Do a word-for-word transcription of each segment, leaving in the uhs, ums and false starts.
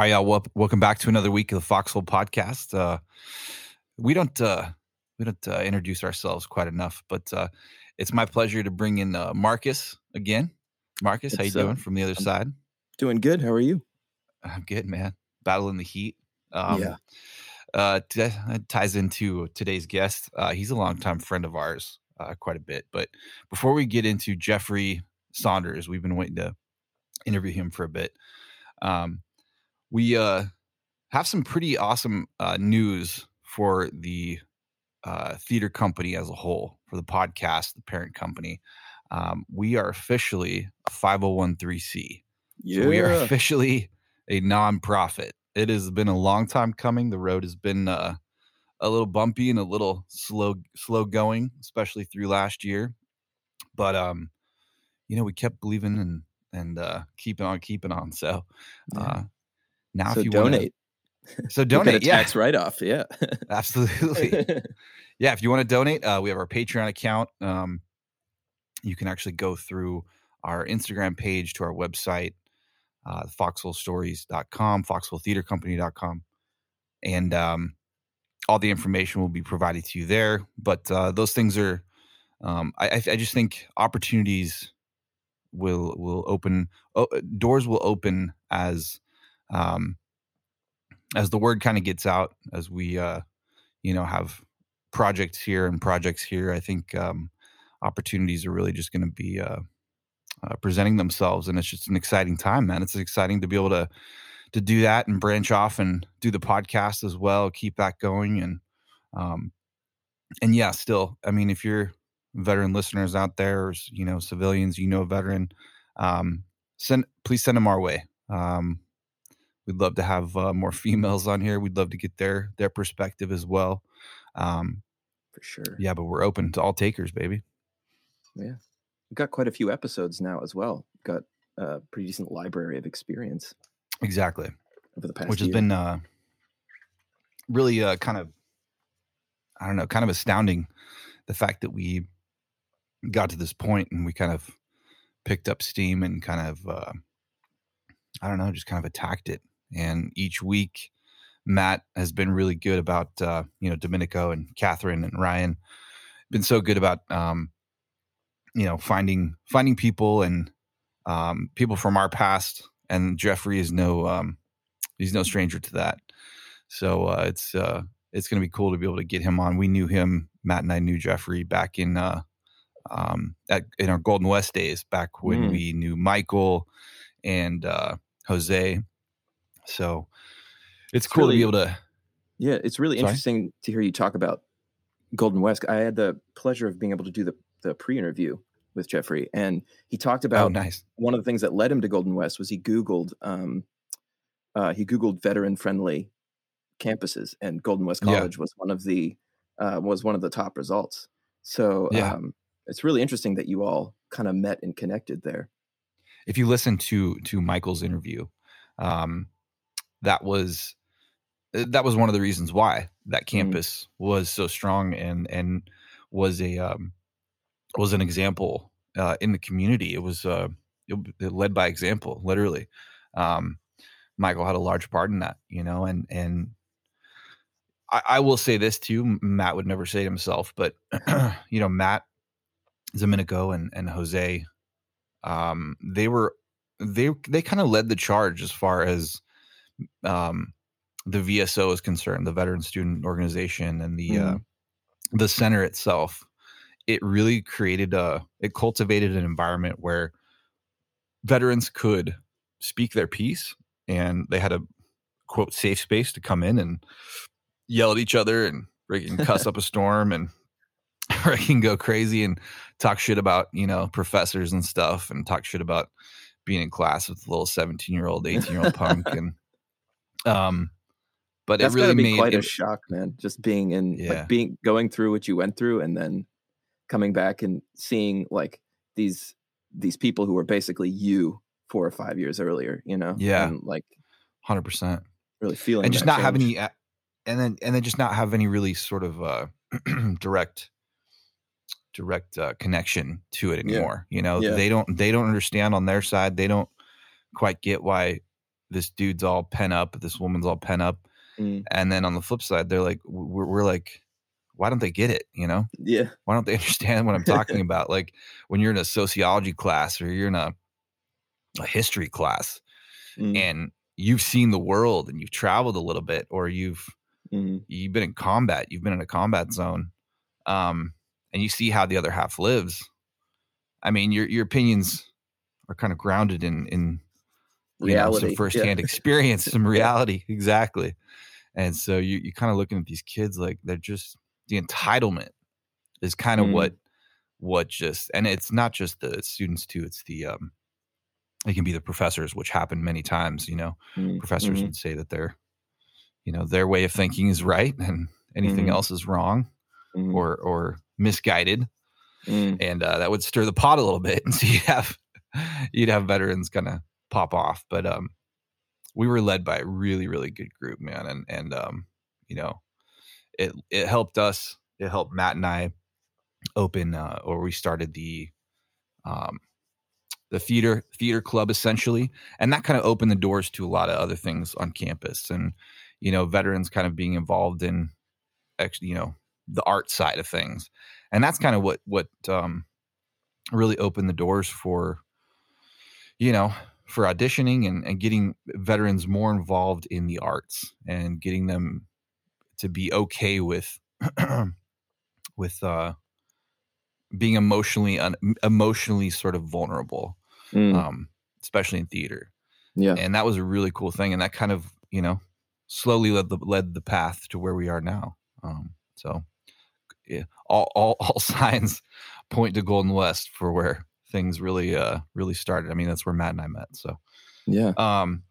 All right, y'all. Wel- welcome back to another week of the Foxhole Podcast. Uh, we don't uh, we don't uh, introduce ourselves quite enough, but uh, it's my pleasure to bring in uh, Marcus again. Marcus, how you It's, doing uh, from the other I'm side? doing good. How are you? I'm good, man. Battling the heat. Um, Yeah. Uh, t- that ties into today's guest. Uh, he's a longtime friend of ours, uh, quite a bit. But before we get into Jeffrey Saunders, we've been waiting to interview him for a bit. Um, we uh, have some pretty awesome uh, news for the uh, theater company as a whole, for the podcast, the parent company. Um, we are officially a five oh one c. Yeah. So we are officially a nonprofit. It has been a long time coming. The road has been uh, a little bumpy and a little slow, slow going, especially through last year. But um, you know, we kept believing and and uh, keeping on, keeping on. So uh, Yeah. now, So if you want donate. to, so You'll get a donate, yeah, tax write-off. Yeah. absolutely, yeah. If you want to donate, uh, we have our Patreon account. Um, you can actually go through our Instagram page to our website, uh, foxhole stories dot com, foxhole theater company dot com, and um, all the information will be provided to you there. But uh, those things are, um, I, I just think opportunities will will open, oh, doors will open as um, as the word kind of gets out, as we uh, you know have projects here and projects here. I think um, opportunities are really just going to be uh, uh, presenting themselves, and it's just an exciting time, man. It's exciting to be able to to do that and branch off and do the podcast as well, keep that going, and um, and yeah, still, I mean, if you're veteran listeners out there, or, you know, civilians, you know, veteran, um, send, please send them our way. Um, we'd love to have uh, more females on here. We'd love to get their, their perspective as well. Um, For sure. yeah, but we're open to all takers, baby. Yeah. We've got quite a few episodes now as well. Got a pretty decent library of experience. Exactly. Over the past Which year. has been uh, really uh, kind of, I don't know, kind of astounding, the fact that we got to this point and we kind of picked up steam and kind of, uh, I don't know, just kind of attacked it. And each week, Matt has been really good about, uh, you know, Domenico and Catherine and Ryan, been so good about, um, you know, finding finding people and um, people from our past. And Jeffrey is no, um, he's no stranger to that. So uh, it's uh, it's going to be cool to be able to get him on. We knew him, Matt and I knew Jeffrey back in uh, um, at, in our Golden West days, back when Mm. we knew Michael and uh, Jose. So it's, It's cool really- to be able to. Yeah. It's really Sorry? interesting to hear you talk about Golden West. I had the pleasure of being able to do the, the pre-interview with Jeffrey, and he talked about Oh, nice. one of the things that led him to Golden West was he Googled, um, uh, he Googled veteran friendly campuses, and Golden West Yeah. College was one of the, uh, was one of the top results. So Yeah. um, it's really interesting that you all kind of met and connected there. If you listen to to Michael's interview, um, that was that was one of the reasons why that campus was so strong and and was a um, was an example uh, in the community. It was uh, it, it led by example, literally. Um, Michael had a large part in that, you know, and and I, I will say this too. Matt would never say it himself, but you know, Matt, Domenico, and and Jose, um, they were they they kind of led the charge as far as um, the V S O is concerned, the Veteran Student Organization, and the uh, the center itself. It really created a it cultivated an environment where veterans could speak their piece, and they had a quote safe space to come in and yell at each other and freaking cuss up a storm and freaking go crazy and talk shit about, you know, professors and stuff, and talk shit about being in class with a little seventeen year old, eighteen year old punk. And, um, but That's it really gotta be made quite it, a shock, man. Just being in, Yeah. like being, going through what you went through and then coming back and seeing like these, these people who were basically you four or five years earlier, you know? Yeah. And like one hundred percent. really feeling And just that not have change. any, and then, and then just not have any really sort of, uh, direct, direct, uh, connection to it anymore. You know, Yeah. they don't, they don't understand on their side. They don't quite get why this dude's all pent up, this woman's all pent up, Mm. and then on the flip side, they're like, we're, we're like, why don't they get it? You know, Yeah. why don't they understand what I'm talking about? Like when you're in a sociology class or you're in a, a history class, Mm. and you've seen the world and you've traveled a little bit, or you've Mm. you've been in combat, you've been in a combat zone, um, and you see how the other half lives. I mean, your your opinions are kind of grounded in in you Reality. know, some firsthand Yeah. experience, some Yeah. reality, exactly. And so you you kind of looking at these kids like they're just the entitlement is kind of Mm. what what just, and it's not just the students too. It's the um, it can be the professors, which happen many times. You know, Mm. professors Mhm. would say that their you know their way of thinking is right and anything Mhm. else is wrong Mhm. or or misguided. Mm. And uh, that would stir the pot a little bit, and so you'd have you'd have veterans kind of pop off. But um, we were led by a really really good group, man, and and um, you know, it it helped us. It helped Matt and I open, uh, or we started the um the theater theater club essentially, and that kind of opened the doors to a lot of other things on campus, and you know, veterans kind of being involved in, actually, you know, the art side of things, and that's kind of what what um really opened the doors for, you know, for auditioning and, and getting veterans more involved in the arts and getting them to be okay with with uh, being emotionally un, emotionally sort of vulnerable, Mm. um, especially in theater. Yeah. And that was a really cool thing, and that kind of, you know, slowly led the led the path to where we are now. Um, so yeah, all all all signs point to Golden West for where things really uh really started. I mean, that's where Matt and I met. So Yeah. um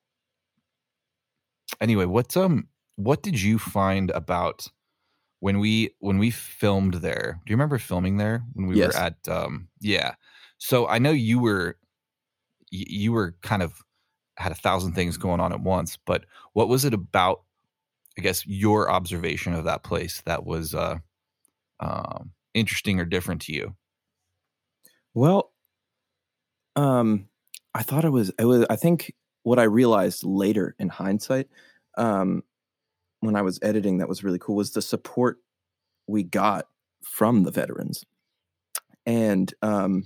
anyway, what um what did you find about when we when we filmed there? Do you remember filming there when we Yes. were at um yeah. So I know you were y- you were kind of had a thousand things going on at once, but what was it about, I guess, your observation of that place that was uh um interesting or different to you? Well, um, I thought it was. It was. I think what I realized later in hindsight, um, when I was editing, that was really cool was the support we got from the veterans, and um,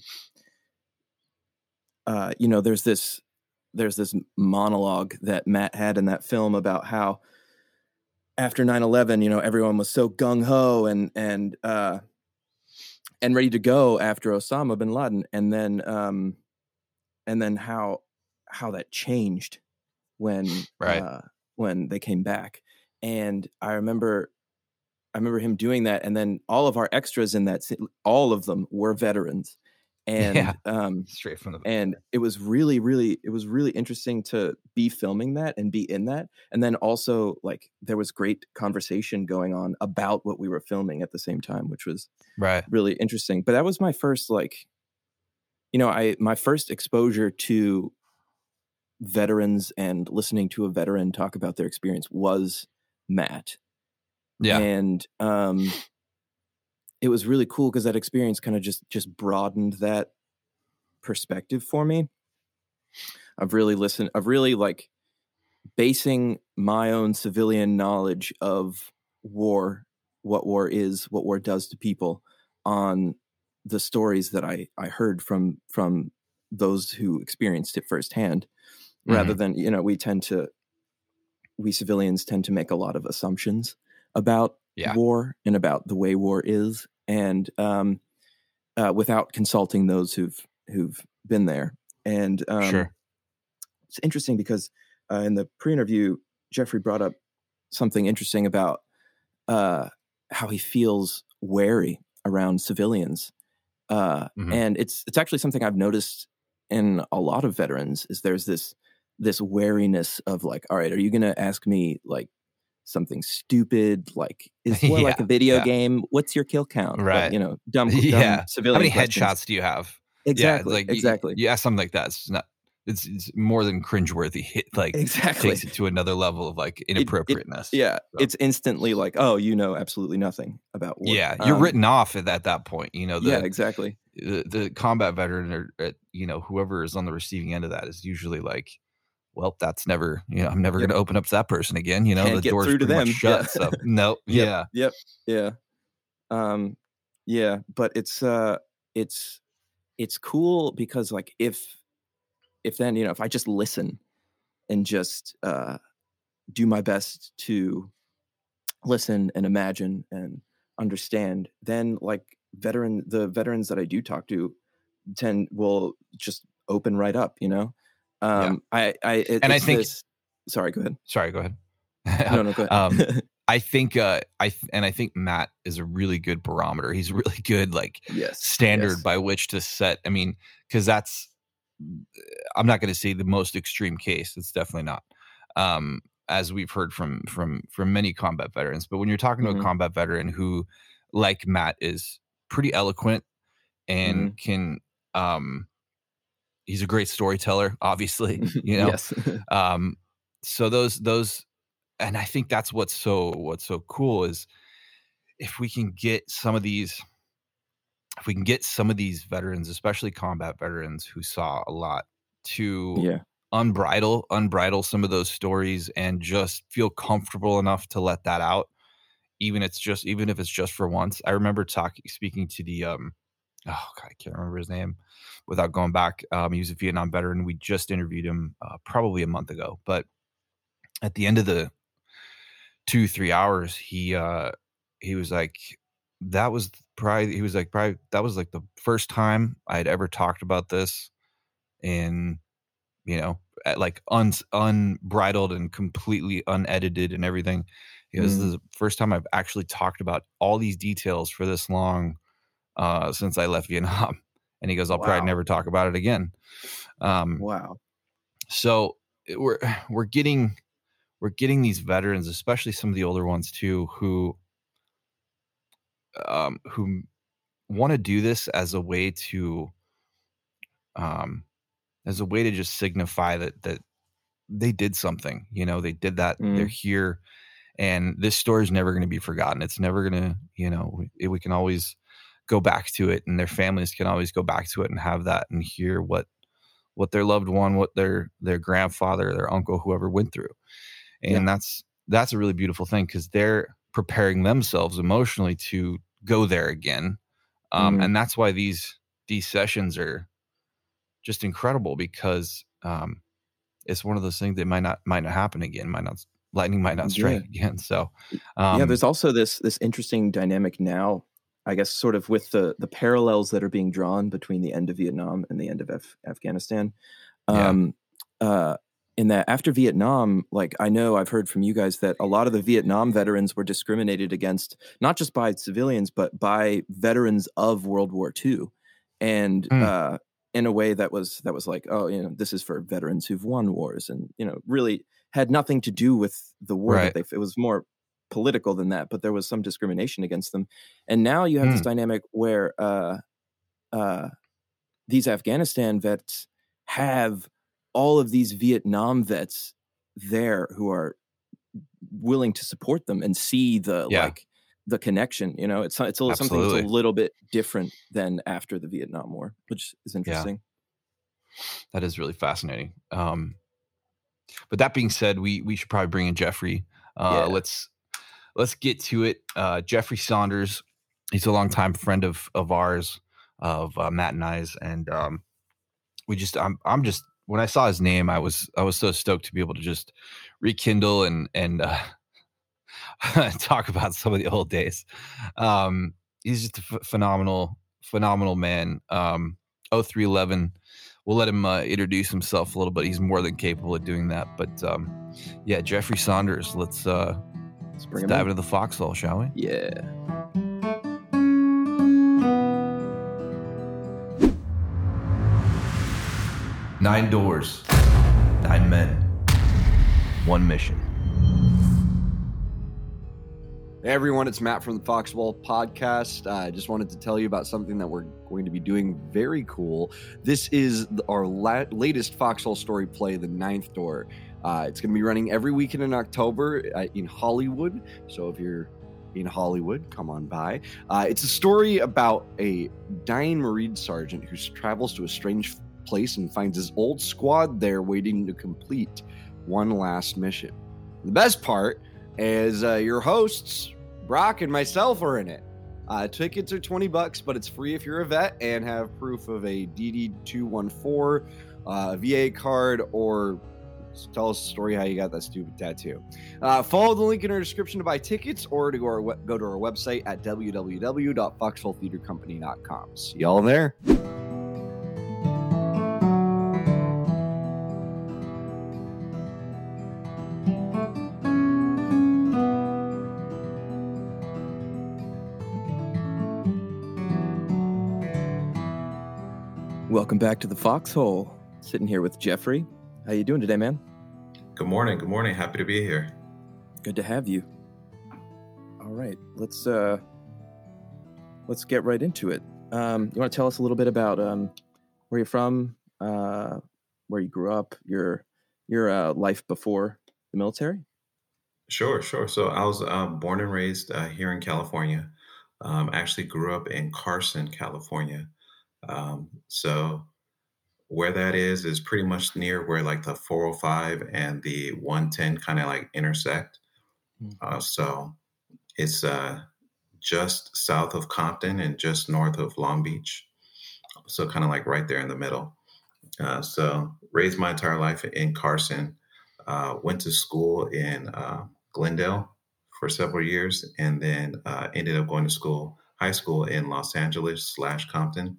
uh, you know, there's this there's this monologue that Matt had in that film about how after nine eleven, you know, everyone was so gung ho and and uh, and ready to go after Osama bin Laden, and then um, and then how how that changed when Right. uh, when they came back. And I remember I remember him doing that, and then all of our extras in that, scene, all of them were veterans, and Yeah. um, Straight from the and it was really, really, it was really interesting to be filming that and be in that, and then also like there was great conversation going on about what we were filming at the same time, which was right. really interesting. But that was my first like, you know, I my first exposure to veterans and listening to a veteran talk about their experience was Matt. Yeah. And um, it was really cool because that experience kind of just just broadened that perspective for me. I've really listened. I've really like basing my own civilian knowledge of war, what war is, what war does to people, on the stories that I I heard from from those who experienced it firsthand. Rather Mhm. than, you know, we tend to we civilians tend to make a lot of assumptions about Yeah. war and about the way war is, and um, uh, without consulting those who've who've been there. And um, Sure. it's interesting because uh, in the pre-interview, Jeffrey brought up something interesting about uh, how he feels wary around civilians, uh, Mhm. and it's it's actually something I've noticed in a lot of veterans. Is there's this this wariness of like, all right, are you going to ask me like something stupid, like is war like a Yeah, video yeah. game? What's your kill count? Like, Right. you know, dumb, Yeah. dumb How civilian many questions. headshots do you have? Exactly, Yeah, like y- y- exactly, you ask something like that. It's not. It's, it's more than cringeworthy. It like exactly. takes it to another level of like It- it- inappropriateness. yeah, So, it's instantly like, oh, you know absolutely nothing about war. yeah, you're Um, written off at, at that point. You know, the, yeah, exactly. the the combat veteran or uh, you know, whoever is on the receiving end of that is usually like well, that's never, you know, I'm never Yep. going to open up to that person again. You know, Can't the get door's through to pretty much them. shut. Yeah. So no, Yep, yeah, Yep. Yeah. Um, yeah. But it's uh it's it's cool because like if if then, you know, if I just listen and just uh do my best to listen and imagine and understand, then like veteran the veterans that I do talk to tend will just open right up, you know. Yeah. Um I I it, And I it's think- this sorry, go ahead. sorry, go ahead. No, no, go ahead. um, I think, uh, I th- and I think Matt is a really good barometer. He's a really good like Yes, standard yes. by which to set. I mean, because that's, I'm not going to say the most extreme case. It's definitely not, um, as we've heard from from from many combat veterans. But when you're talking to Mhm. a combat veteran who, like Matt, is pretty eloquent and Mhm. can, um, he's a great storyteller, obviously. You know, Yes. um, so those those. And I think that's what's so what's so cool is if we can get some of these, if we can get some of these veterans, especially combat veterans who saw a lot, to Yeah. unbridle, unbridle some of those stories and just feel comfortable enough to let that out, even it's just even if it's just for once. I remember talking, speaking to the um, oh God, I can't remember his name without going back. Um, he was a Vietnam veteran. We just interviewed him uh, probably a month ago, but at the end of the two, three hours, he uh he was like, that was probably he was like, probably that was like the first time I had ever talked about this in, you know, at like un unbridled and completely unedited and everything. He goes, this is the first time I've actually talked about all these details for this long uh since I left Vietnam. And he goes, I'll Wow. probably never talk about it again. Um Wow. so it- we're we're getting we're getting these veterans, especially some of the older ones too, who um, who want to do this as a way to, um, as a way to just signify that that they did something. You know, they did that. They're Mm. here, and this story is never going to be forgotten. It's never going to, you know, we, we can always go back to it, and their families can always go back to it and have that and hear what what their loved one, what their their grandfather, their uncle, whoever went through. And Yeah. that's that's a really beautiful thing because they're preparing themselves emotionally to go there again. Um, Mhm. and that's why these these sessions are just incredible because um, it's one of those things that might not might not happen again. Might not lightning might not strike again. So um, yeah, there's also this this interesting dynamic now, I guess, sort of with the the parallels that are being drawn between the end of Vietnam and the end of Af- Afghanistan. Yeah. Um, uh, in that after Vietnam, like I know I've heard from you guys that a lot of the Vietnam veterans were discriminated against, not just by civilians, but by veterans of World War Two, and Hmm. uh, in a way that was that was like, oh, you know, this is for veterans who've won wars, and you know, really had nothing to do with the war Right. that they. It was more political than that, but there was some discrimination against them. And now you have this Hmm. dynamic where uh, uh, these Afghanistan vets have all of these Vietnam vets there who are willing to support them and see the Yeah. like the connection. You know, it's it's a, something that's Absolutely. a little bit different than after the Vietnam War, which is interesting. That is really fascinating. Um, but that being said, we we should probably bring in Jeffrey. Uh, Yeah. Let's let's get to it. Uh, Jeffrey Saunders, he's a longtime friend of of ours, of uh, Matt and I's, and um, we just I'm I'm just when I saw his name, I was I was so stoked to be able to just rekindle and and uh, talk about some of the old days. Um, he's just a ph- phenomenal phenomenal man. Um, oh three eleven. We'll let him uh, introduce himself a little bit. He's more than capable of doing that. But um, yeah, Jeffrey Saunders. Let's uh, Let's bring let's him dive in. into the foxhole, shall we? Yeah. Nine doors, nine men, one mission. Hey everyone, it's Matt from the Foxhole Podcast. I uh, just wanted to tell you about something that we're going to be doing very cool. This is our la- latest Foxhole story play, The Ninth Door. Uh, it's going to be running every weekend in October uh, in Hollywood. So if you're in Hollywood, come on by. Uh, it's a story about a dying Marine sergeant who travels to a strange place and finds his old squad there waiting to complete one last mission. The best part is uh, your hosts, Brock and myself, are in it. Uh, tickets are twenty bucks, but it's free if you're a vet and have proof of a D D two one four, uh, a V A card, or tell us a story how you got that stupid tattoo. Uh, follow the link in our description to buy tickets or to go, our, go to our website at w w w dot foxhole theater company dot com. See y'all there. Welcome back to the Foxhole. Sitting here with Jeffrey. How you doing today, man? Good morning. Good morning. Happy to be here. Good to have you. All right, let's uh, let's get right into it. Um, you want to tell us a little bit about um, where you're from, uh, where you grew up, your your uh, life before the military? Sure, sure. So I was uh, born and raised uh, here in California. Um, actually grew up in Carson, California. Um, so where that is, is pretty much near where like the four oh five and the one ten kind of like intersect. Uh, so it's uh, just south of Compton and just north of Long Beach. So kind of like right there in the middle. Uh, so raised my entire life in Carson, uh, went to school in uh, Glendale for several years, and then uh, ended up going to school, high school in Los Angeles slash Compton.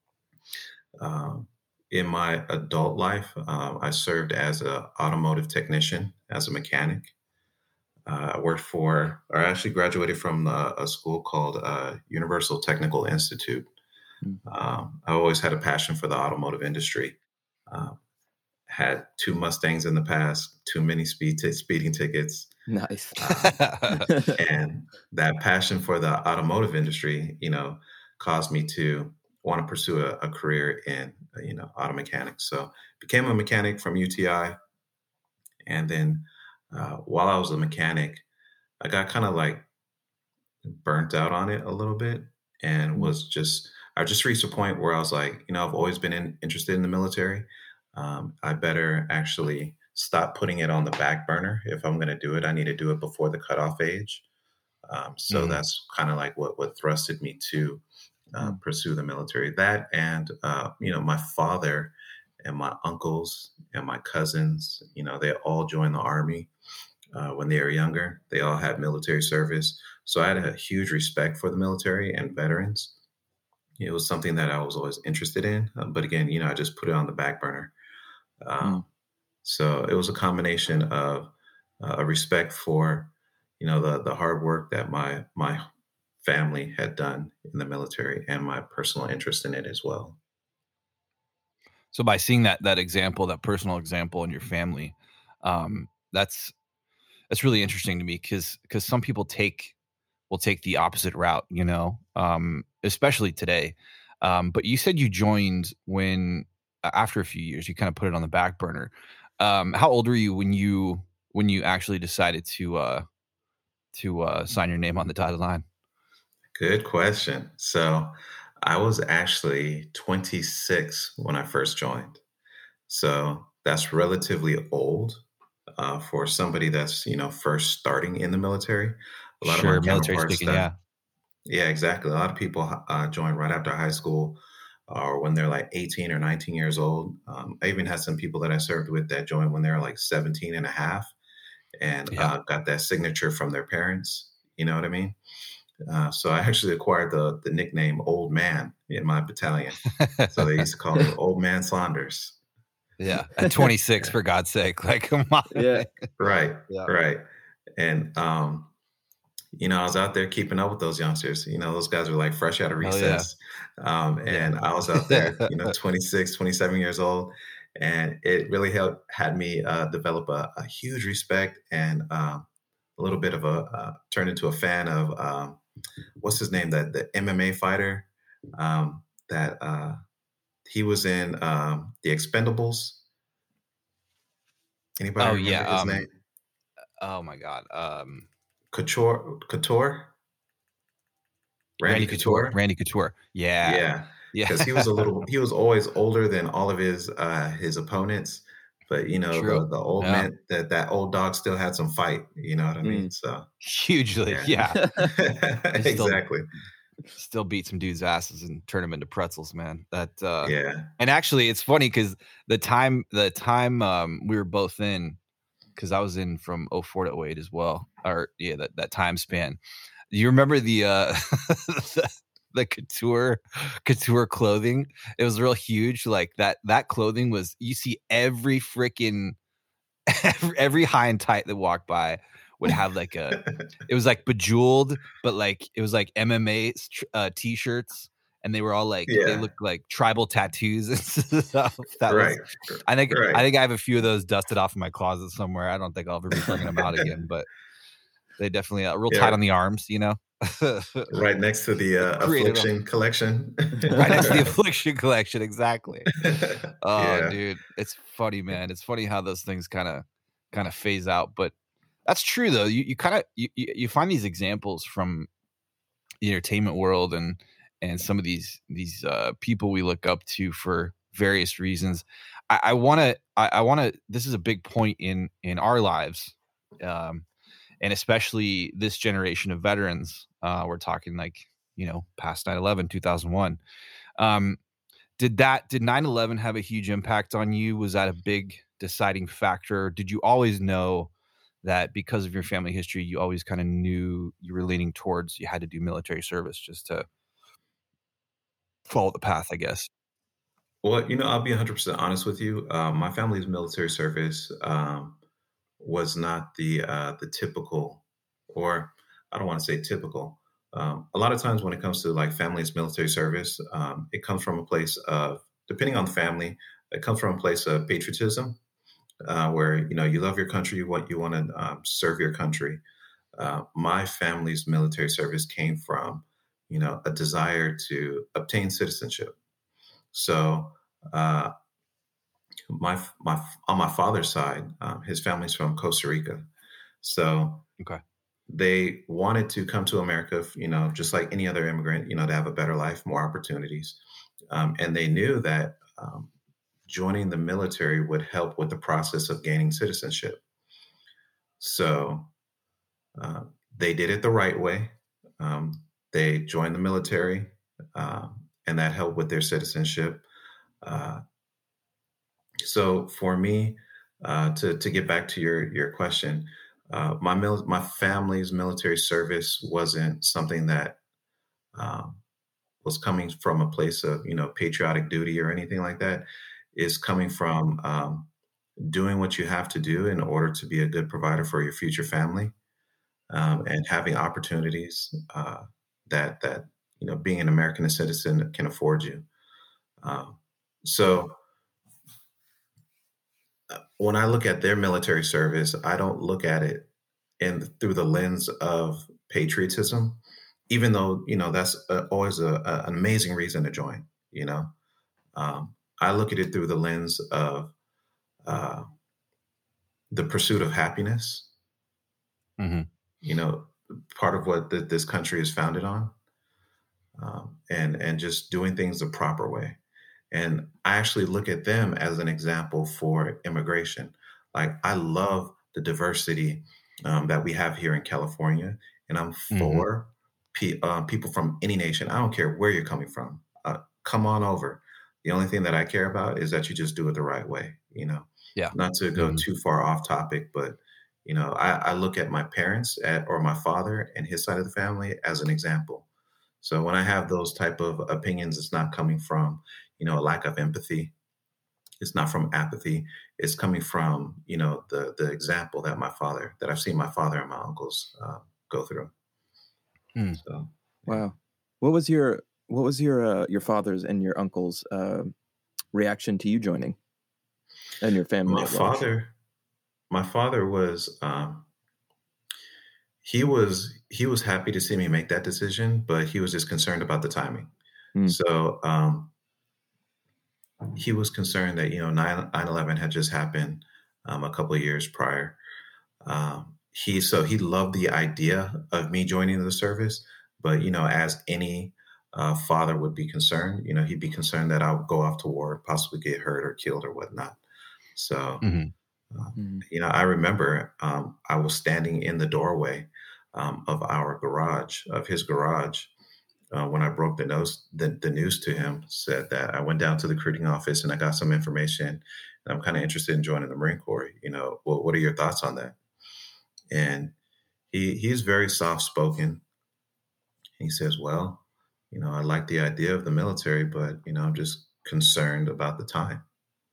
Um, in my adult life, uh, I served as an automotive technician, as a mechanic. Uh, I worked for, or I actually graduated from a, a school called uh, Universal Technical Institute. Mm-hmm. Um, I always had a passion for the automotive industry. Uh, had two Mustangs in the past, too many speed t- speeding tickets. Nice. Um, and that passion for the automotive industry, you know, caused me to want to pursue a, a career in, you know, auto mechanics. So became a mechanic from U T I. And then uh, while I was a mechanic, I got kind of like burnt out on it a little bit, and was just, I just reached a point where I was like, you know, I've always been in, interested in the military. Um, I better actually stop putting it on the back burner. If I'm going to do it, I need to do it before the cutoff age. Um, so mm-hmm. that's kind of like what, what thrusted me to Uh, pursue the military. That and, uh, you know, my father and my uncles and my cousins, you know, they all joined the Army uh, when they were younger. They all had military service. So I had a huge respect for the military and veterans. It was something that I was always interested in. Uh, but again, you know, I just put it on the back burner. Um, mm. So it was a combination of uh, a respect for, you know, the the hard work that my my family had done in the military and my personal interest in it as well. So by seeing that that example, that personal example in your family, um, that's that's really interesting to me because because some people take will take the opposite route, you know, um, especially today. Um, but you said you joined when after a few years, you kind of put it on the back burner. Um, how old were you when you when you actually decided to uh, to uh, sign your name on the dotted line? Good question. So I was actually twenty-six when I first joined. So that's relatively old uh, for somebody that's, you know, first starting in the military. A lot sure, of my military counterparts speaking, that, yeah. Yeah, exactly. A lot of people uh, join right after high school or when they're like eighteen or nineteen years old. Um, I even had some people that I served with that joined when they were like seventeen and a half and yeah. uh, got that signature from their parents. You know what I mean? Uh, so I actually acquired the the nickname Old Man in my battalion. So they used to call me Old Man Saunders. Yeah, at twenty-six, for God's sake. Like, come on. Yeah, right, yeah. right. And, um, you know, I was out there keeping up with those youngsters. You know, those guys were like fresh out of recess. Oh, yeah. um, and yeah. I was out there, you know, twenty-six, twenty-seven years old. And it really helped, had me uh, develop a, a huge respect and um, a little bit of a, uh, turned into a fan of, um, what's his name? That the M M A fighter um, that uh, he was in um, the Expendables. Anybody oh, remember yeah, his um, name? Oh my God, um, Couture, Couture, Randy, Randy Couture. Couture, Randy Couture. Yeah, yeah. Yeah. because he was a little, he was always older than all of his uh, his opponents. But you know, True. the the old Yeah. man, that that old dog still had some fight. You know what I mean? Mm. So Hugely. Yeah. Yeah. He's still- exactly. Still beat some dudes' asses and turn them into pretzels, man. That uh Yeah. and actually it's funny because the time the time um we were both in, because I was in from oh four to oh eight as well. Or yeah, that, that time span. You remember the uh the, the couture couture clothing? It was real huge. Like that that clothing was, you see every freaking every, every high and tight that walked by would have like a it was like bejeweled, but like it was like M M A uh, t-shirts, and they were all like Yeah. they looked like tribal tattoos and stuff. That Right. was I think Right. I think I have a few of those dusted off in my closet somewhere. I don't think I'll ever be bringing them out again, but they definitely uh, real Yeah. tight on the arms, you know. Right next to the uh, Creative. affliction collection. Right next to the affliction collection, exactly. Oh, Yeah. dude, it's funny, man. It's funny how those things kind of kind of phase out, but that's true though. You you kind of you, you you find these examples from the entertainment world and and some of these these uh, people we look up to for various reasons. I want to I, I want to. This is a big point in in our lives, um, and especially this generation of veterans. Uh, we're talking like, you know, past nine eleven, two thousand one. Um, did that did nine eleven have a huge impact on you? Was that a big deciding factor? Did you always know that because of your family history, you always kind of knew you were leaning towards you had to do military service just to follow the path, I guess? Well, you know, I'll be one hundred percent honest with you. Um, my family's military service um, was not the uh, the typical, or I don't want to say typical. Um, a lot of times when it comes to like family's military service, um, it comes from a place of, depending on the family, it comes from a place of patriotism, uh, where you know you love your country, you want you want to um, serve your country. Uh, my family's military service came from, you know, a desire to obtain citizenship. So, uh, my my on my father's side, um, his family's from Costa Rica. So, Okay. they wanted to come to America, you know, just like any other immigrant, you know, to have a better life, more opportunities, um, and they knew that um, joining the military would help with the process of gaining citizenship. So, uh, they did it the right way. Um, they joined the military, uh, and that helped with their citizenship. Uh, so for me, uh, to to get back to your your question, uh, my mil- my family's military service wasn't something that um, was coming from a place of, you know, patriotic duty or anything like that. Is coming from um, doing what you have to do in order to be a good provider for your future family, um, and having opportunities uh, that that you know being an American citizen can afford you. Um, so uh, when I look at their military service, I don't look at it in through the lens of patriotism, even though you know that's uh, always a, a, an amazing reason to join. You know, um, I look at it through the lens of uh, the pursuit of happiness. Mm-hmm. You know, part of what the, this country is founded on, um, and and just doing things the proper way. And I actually look at them as an example for immigration. Like I love the diversity um, that we have here in California, and I'm for pe- uh, people from any nation. I don't care where you're coming from. Uh, come on over. The only thing that I care about is that you just do it the right way. You know, Yeah. not to go Mhm. too far off topic, but you know, I, I look at my parents at, or my father and his side of the family as an example. So when I have those type of opinions, it's not coming from, you know, a lack of empathy. It's not from apathy. It's coming from, you know, the the example that my father, that I've seen my father and my uncles uh, go through. Hmm. So Wow. What was your what was your uh, your father's and your uncle's uh, reaction to you joining, and your family? my at large? father, my father was um, he was he was happy to see me make that decision, but he was just concerned about the timing. Hmm. So um, he was concerned that, you know, nine eleven had just happened um, a couple of years prior. Um, he so he loved the idea of me joining the service, but you know, as any uh, father would be concerned. You know, he'd be concerned that I would go off to war, possibly get hurt or killed or whatnot. So, Mm-hmm. uh, Mm-hmm. you know, I remember um, I was standing in the doorway um, of our garage, of his garage, uh, when I broke the news, the, the news to him, said that I went down to the recruiting office and I got some information and I'm kind of interested in joining the Marine Corps. You know, well, what are your thoughts on that? And he he's very soft spoken. He says, well, you know, I like the idea of the military, but, you know, I'm just concerned about the time.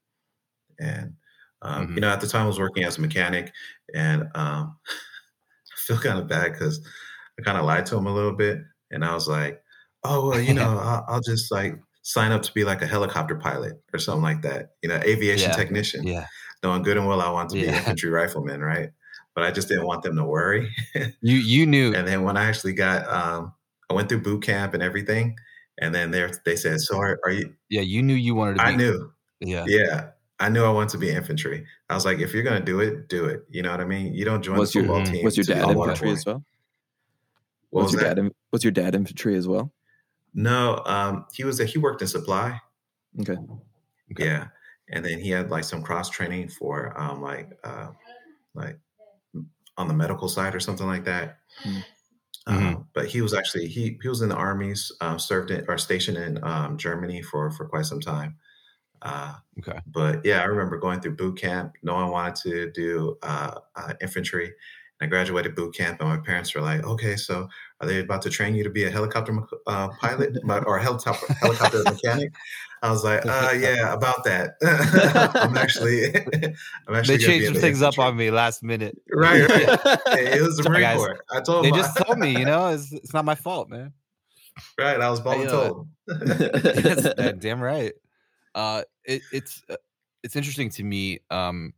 And, um, Mm-hmm. you know, at the time I was working as a mechanic, and um, I feel kind of bad because I kind of lied to him a little bit. And I was like, oh, well, you know, I'll, I'll just like sign up to be like a helicopter pilot or something like that, you know, aviation Yeah. technician. Yeah. Knowing good and well I want to be Yeah. an infantry rifleman, right? But I just didn't want them to worry. You you knew. And then when I actually got, um, I went through boot camp and everything, and then they they said, "So are, are you?" Yeah, you knew you wanted to be. I knew. Yeah. Yeah, I knew I wanted to be infantry. I was like, if you're gonna do it, do it. You know what I mean? You don't join Was the your football Mhm. team. was your to dad be infantry waterboarding. as well? What was was your that? dad in- was your dad infantry as well? No, um, he was. A, he worked in supply. Okay. Okay. Yeah, and then he had like some cross training for um, like uh, like on the medical side or something like that. Mhm. Uh, Mhm. but he was actually he he was in the armies, uh, served in or stationed in um, Germany for for quite some time. Uh, Okay. but yeah, I remember going through boot camp, knowing I wanted to do uh, uh, infantry. And I graduated boot camp, and my parents were like, "Okay, so are they about to train you to be a helicopter uh, pilot or a helicopter helicopter mechanic?" I was like, uh, "Yeah, about that." I'm actually, I'm actually. They gonna be changed in some the things up infantry. on me last minute. Right, right. It was the Sorry, Marine guys. Corps. I told They them. just told me, you know, it's, it's not my fault, man. Right, I was I, uh, voluntold. Yes, that- damn right. Uh, it, it's uh, it's interesting to me um,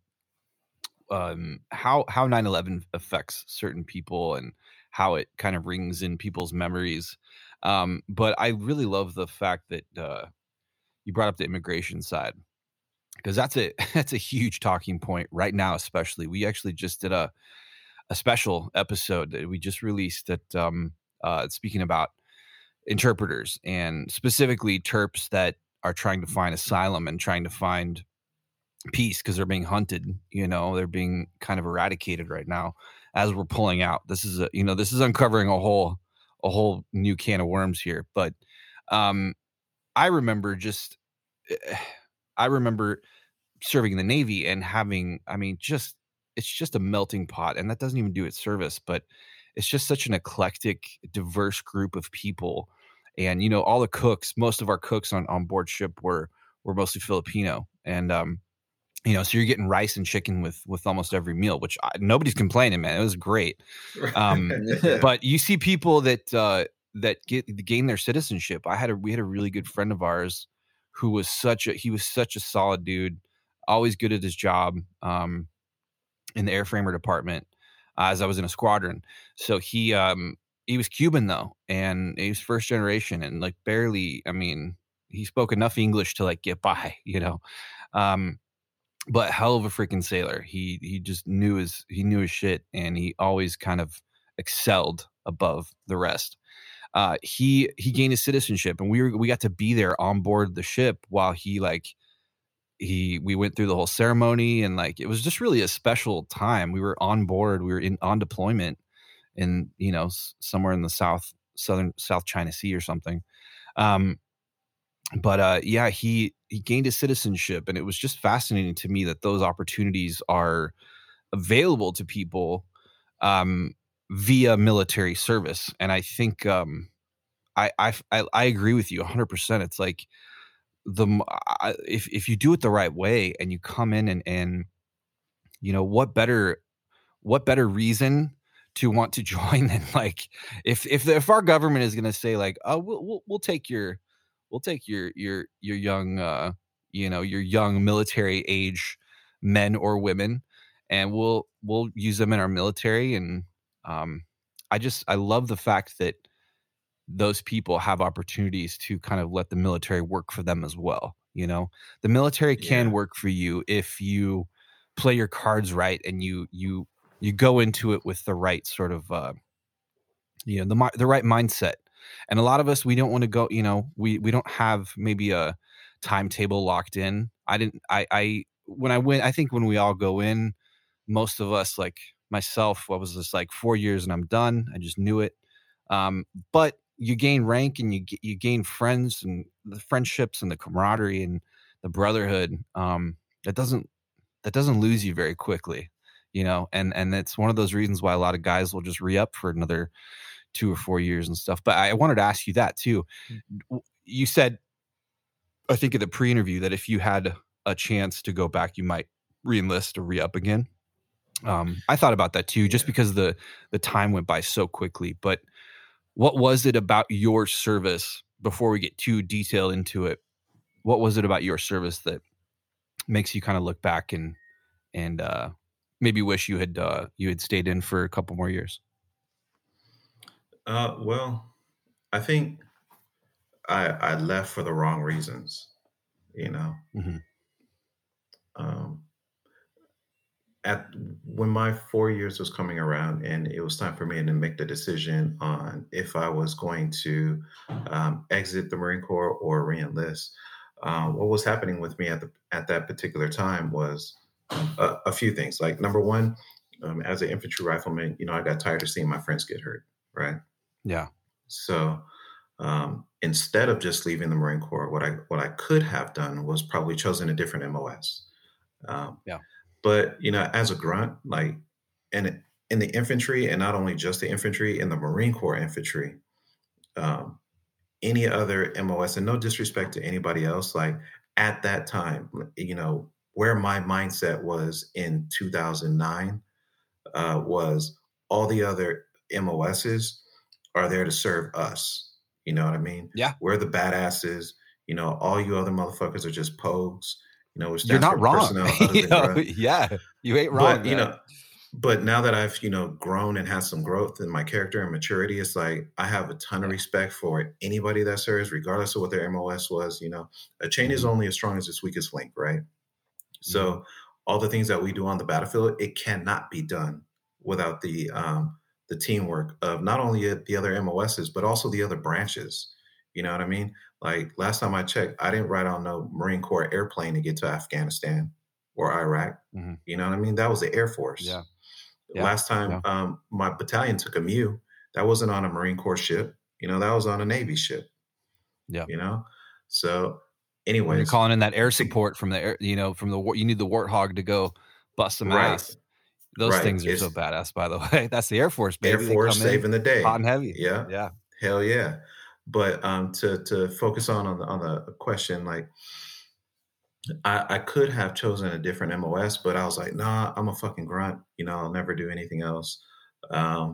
um, how how nine eleven affects certain people and how it kind of rings in people's memories. Um, but I really love the fact that uh, you brought up the immigration side, because that's a that's a huge talking point right now. Especially, we actually just did a a special episode that we just released that um, uh, speaking about interpreters and specifically Terps that are trying to find asylum and trying to find peace because they're being hunted. You know, they're being kind of eradicated right now as we're pulling out. This is a you know this is uncovering a whole a whole new can of worms here. But um, I remember just I remember serving in the Navy and having, I mean, just, it's just a melting pot, and that doesn't even do its service, but it's just such an eclectic, diverse group of people. And, you know, all the cooks, most of our cooks on, on board ship were, were mostly Filipino. And, um, you know, so you're getting rice and chicken with, with almost every meal, which I, nobody's complaining, man. It was great. Um, Yeah. But you see people that, uh, that get gain their citizenship. I had a, we had a really good friend of ours who was such a, he was such a solid dude, always good at his job, um, in the airframer department, uh, as I was in a squadron. So he, um, he was Cuban though, and he was first generation and like barely, I mean, he spoke enough English to like get by, you know? Um, but hell of a freaking sailor. He, he just knew his, he knew his shit, and he always kind of excelled above the rest. Uh, he, he gained his citizenship, and we were, we got to be there on board the ship while he like, he we went through the whole ceremony, and like it was just really a special time. We were on board, we were in on deployment in, you know, s- somewhere in the south southern South China Sea or something. Um but uh yeah, he he gained his citizenship, and it was just fascinating to me that those opportunities are available to people um via military service. And I think um I I I, I agree with you one hundred percent. It's like the I, if if you do it the right way and you come in and and you know, what better what better reason to want to join than like if if the, if our government is going to say like, oh, we'll, we'll we'll take your we'll take your your your young uh you know your young military age men or women, and we'll we'll use them in our military. And um I just I love the fact that those people have opportunities to kind of let the military work for them as well. You know, the military can Yeah. work for you if you play your cards right, and you you you go into it with the right sort of uh you know the mi- the right mindset. And a lot of us, we don't want to go, you know, we, we don't have maybe a timetable locked in. I didn't, I, I, when I went, I think when we all go in, most of us, like myself, what was this, like four years and I'm done. I just knew it. Um, but you gain rank and you, you gain friends and the friendships and the camaraderie and the brotherhood. Um, that doesn't, that doesn't lose you very quickly, you know, and, and it's one of those reasons why a lot of guys will just re-up for another two or four years and stuff. But I wanted to ask you that too. You said, I think at the pre-interview, that if you had a chance to go back, you might re-enlist or re-up again. Um, I thought about that too, just because the, the time went by so quickly. But what was it about your service, before we get too detailed into it? What was it about your service that makes you kind of look back and, and, uh, maybe wish you had, uh, you had stayed in for a couple more years? Uh, well, I think I, I left for the wrong reasons, you know. Mm-hmm. Um, at when my four years was coming around, and it was time for me to make the decision on if I was going to um, exit the Marine Corps or re-enlist. Um, what was happening with me at the at that particular time was a, a few things. Like, number one, um, as an infantry rifleman, you know, I got tired of seeing my friends get hurt. Right. Yeah. So um, instead of just leaving the Marine Corps, what I what I could have done was probably chosen a different M O S. Um, yeah. But, you know, as a grunt, like in, in the infantry, and not only just the infantry, in the Marine Corps infantry, um, any other M O S, and no disrespect to anybody else, like at that time, you know, where my mindset was in two thousand nine uh, was all the other M O Ss are there to serve us. You know what I mean? Yeah. We're the badasses. You know, all you other motherfuckers are just pogues. You know, which You're stands not for wrong. personnel other You than know, grunt. yeah, you ain't wrong. But, you know, but now that I've, you know, grown and had some growth in my character and maturity, it's like I have a ton of respect for anybody that serves, regardless of what their M O S was. You know, a chain mm-hmm. is only as strong as its weakest link, right? So mm-hmm. all the things that we do on the battlefield, it cannot be done without the um, the teamwork of not only the other M O Ss, but also the other branches. You know what I mean? Like, last time I checked, I didn't ride on no Marine Corps airplane to get to Afghanistan or Iraq. Mm-hmm. You know what I mean? That was the Air Force. Yeah. yeah. Last time yeah. um, my battalion took a M U, that wasn't on a Marine Corps ship. You know, that was on a Navy ship. Yeah. You know? So anyways. You're calling in that air support from the air, you know, from the, you need the Warthog to go bust some right. ass. Those right. things are it's, so badass, by the way. That's the Air Force, baby. Air Force saving the day. Hot and heavy. Yeah. Yeah. Hell yeah. But um, to to focus on on the, on the question, like I, I could have chosen a different M O S, but I was like, nah, I'm a fucking grunt. You know, I'll never do anything else. Um,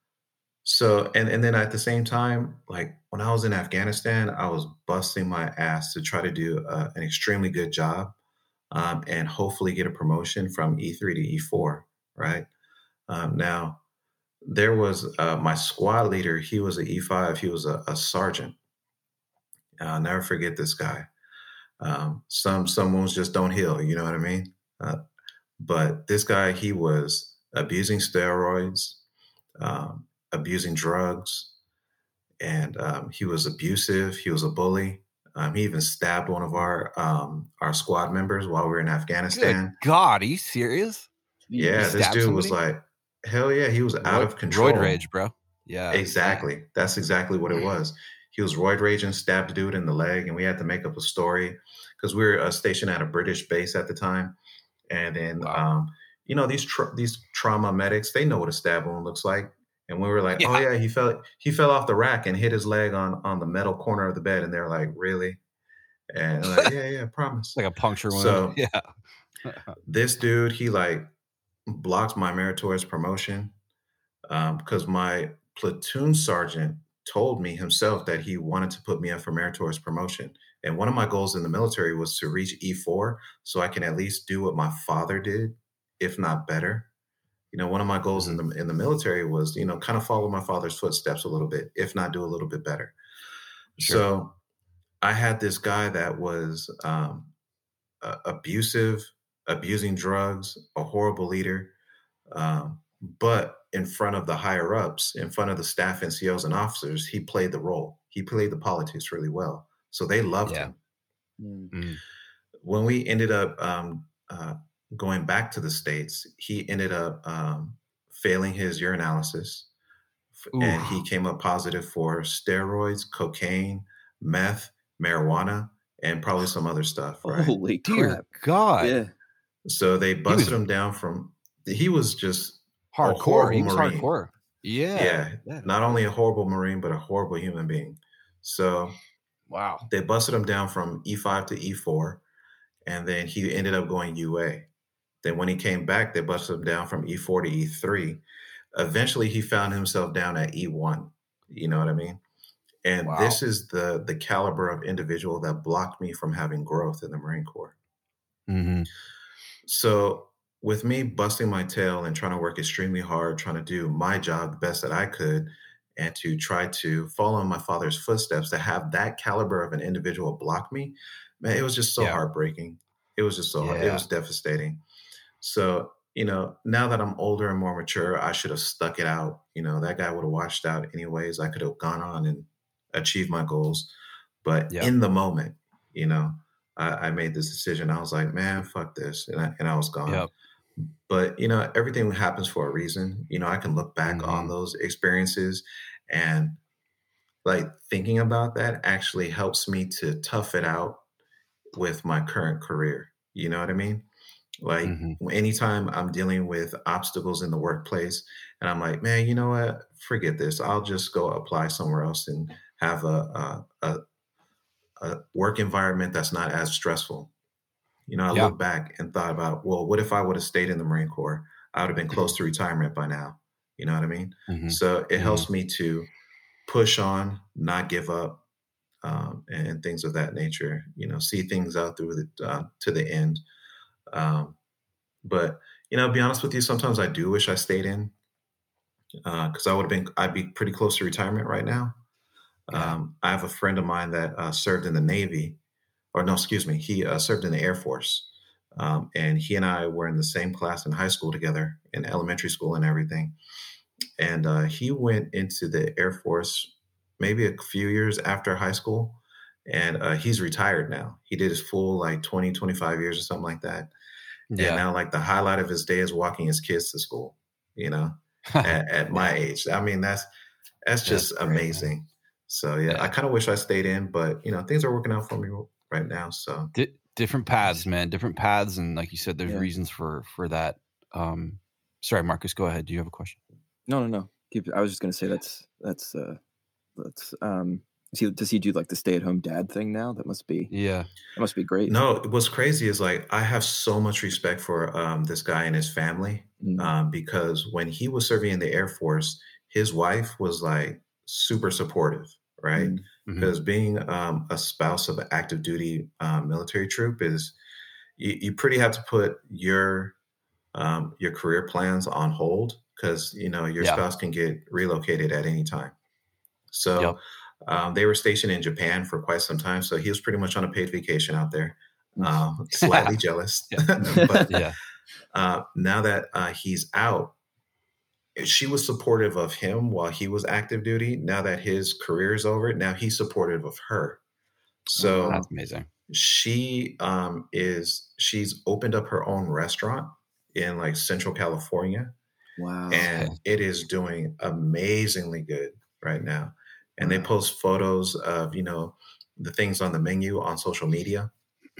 so and and then at the same time, like when I was in Afghanistan, I was busting my ass to try to do uh, an extremely good job um, and hopefully get a promotion from E three to E four. Right um, now. There was uh, my squad leader. He was an E five. He was a, a sergeant. I'll never forget this guy. Um, some some wounds just don't heal. You know what I mean? Uh, but this guy, he was abusing steroids, um, abusing drugs, and um, he was abusive. He was a bully. Um, he even stabbed one of our um, our squad members while we were in Afghanistan. Good God, are you serious? Yeah, you this dude somebody? was like. Hell yeah, he was out roid, of control. Roid rage, bro. Yeah. Exactly. That's exactly what it was. He was roid raging, stabbed a dude in the leg, and we had to make up a story because we were uh, stationed at a British base at the time. And then, wow. um, you know, these tra- these trauma medics, they know what a stab wound looks like. And we were like, yeah. oh yeah, he fell he fell off the rack and hit his leg on on the metal corner of the bed. And they're like, really? And I'm like, yeah, yeah, I promise. Like a puncture wound. So yeah. this dude, he like blocked my meritorious promotion um, because my platoon sergeant told me himself that he wanted to put me up for meritorious promotion. And one of my goals in the military was to reach E four so I can at least do what my father did, if not better. You know, one of my goals in the in the military was, you know, kind of follow my father's footsteps a little bit, if not do a little bit better. Sure. So I had this guy that was um, uh, abusive, abusing drugs, a horrible leader. Um, but in front of the higher ups, in front of the staff and C Os and officers, he played the role. He played the politics really well. So they loved Yeah. him. Mm. When we ended up um, uh, going back to the States, he ended up um, failing his urinalysis. Ooh. And he came up positive for steroids, cocaine, meth, marijuana, and probably some other stuff. Right? Holy Dear crap. God. Yeah. So they was- busted him down from, he was just a Hardcore. horrible He was Marine. hardcore. Yeah. Yeah. Yeah. Not only a horrible Marine, but a horrible human being. So Wow. they busted him down from E five to E four, and then he ended up going U A. Then when he came back, they busted him down from E four to E three. Eventually, he found himself down at E one. You know what I mean? And Wow. this is the the caliber of individual that blocked me from having growth in the Marine Corps. Mm-hmm. So with me busting my tail and trying to work extremely hard, trying to do my job the best that I could, and to try to follow in my father's footsteps, to have that caliber of an individual block me, man, it was just so Yeah. heartbreaking. It was just so hard. It Yeah. was devastating. So, you know, now that I'm older and more mature, I should have stuck it out. You know, that guy would have washed out anyways. I could have gone on and achieved my goals. But Yeah. in the moment, you know, I, I made this decision. I was like, man, fuck this. And I, and I was gone. Yep. But, you know, everything happens for a reason. You know, I can look back Mhm. on those experiences, and like thinking about that actually helps me to tough it out with my current career. You know what I mean? Like Mhm. anytime I'm dealing with obstacles in the workplace and I'm like, man, you know what? Forget this. I'll just go apply somewhere else and have a, a, a, a work environment that's not as stressful. You know, I Yeah. look back and thought about, well, what if I would have stayed in the Marine Corps? I would have been close to retirement by now. You know what I mean? Mhm. So it helps me to push on, not give up, um, and things of that nature. You know, see things out through the uh, to the end. Um, but you know, to be honest with you, sometimes I do wish I stayed in, because I would have been, I'd be pretty close to retirement right now. Yeah. Um, I have a friend of mine that uh, served in the Navy, or no, excuse me, he uh, served in the Air Force. Um, and he and I were in the same class in high school together, in elementary school and everything. And uh, he went into the Air Force maybe a few years after high school. And uh, he's retired now. He did his full like twenty, twenty-five years or something like that. And Yeah. now like the highlight of his day is walking his kids to school, you know, at, at my age. I mean, that's, that's just That's great, man. amazing. So yeah, Yeah. I kind of wish I stayed in, but you know, things are working out for me right now. So Di- different paths, man. Different paths, and like you said, there's Yeah. reasons for for that. Um, sorry, Marcus, go ahead. Do you have a question? No, no, no. Keep. I was just gonna say that's that's uh that's um. Does he, does he do like the stay-at-home dad thing now? That must be Yeah. that must be great. no, what's crazy is like, I have so much respect for um, this guy and his family, Mm. um, because when he was serving in the Air Force, his wife was like super supportive, right? Mm. Mhm. Because being um, a spouse of an active duty um, military troop is, you, you pretty have to put your um, your career plans on hold, because you know your Yeah. spouse can get relocated at any time. So Yep. um, they were stationed in Japan for quite some time, so he was pretty much on a paid vacation out there. Mm. Um, slightly jealous, Yeah. but Yeah. uh, now that uh, he's out, she was supportive of him while he was active duty. Now that his career is over, now he's supportive of her. So wow. That's amazing. she um, is she's opened up her own restaurant in like Central California, Wow. and it is doing amazingly good right now. And they Wow. post photos of, you know, the things on the menu on social media.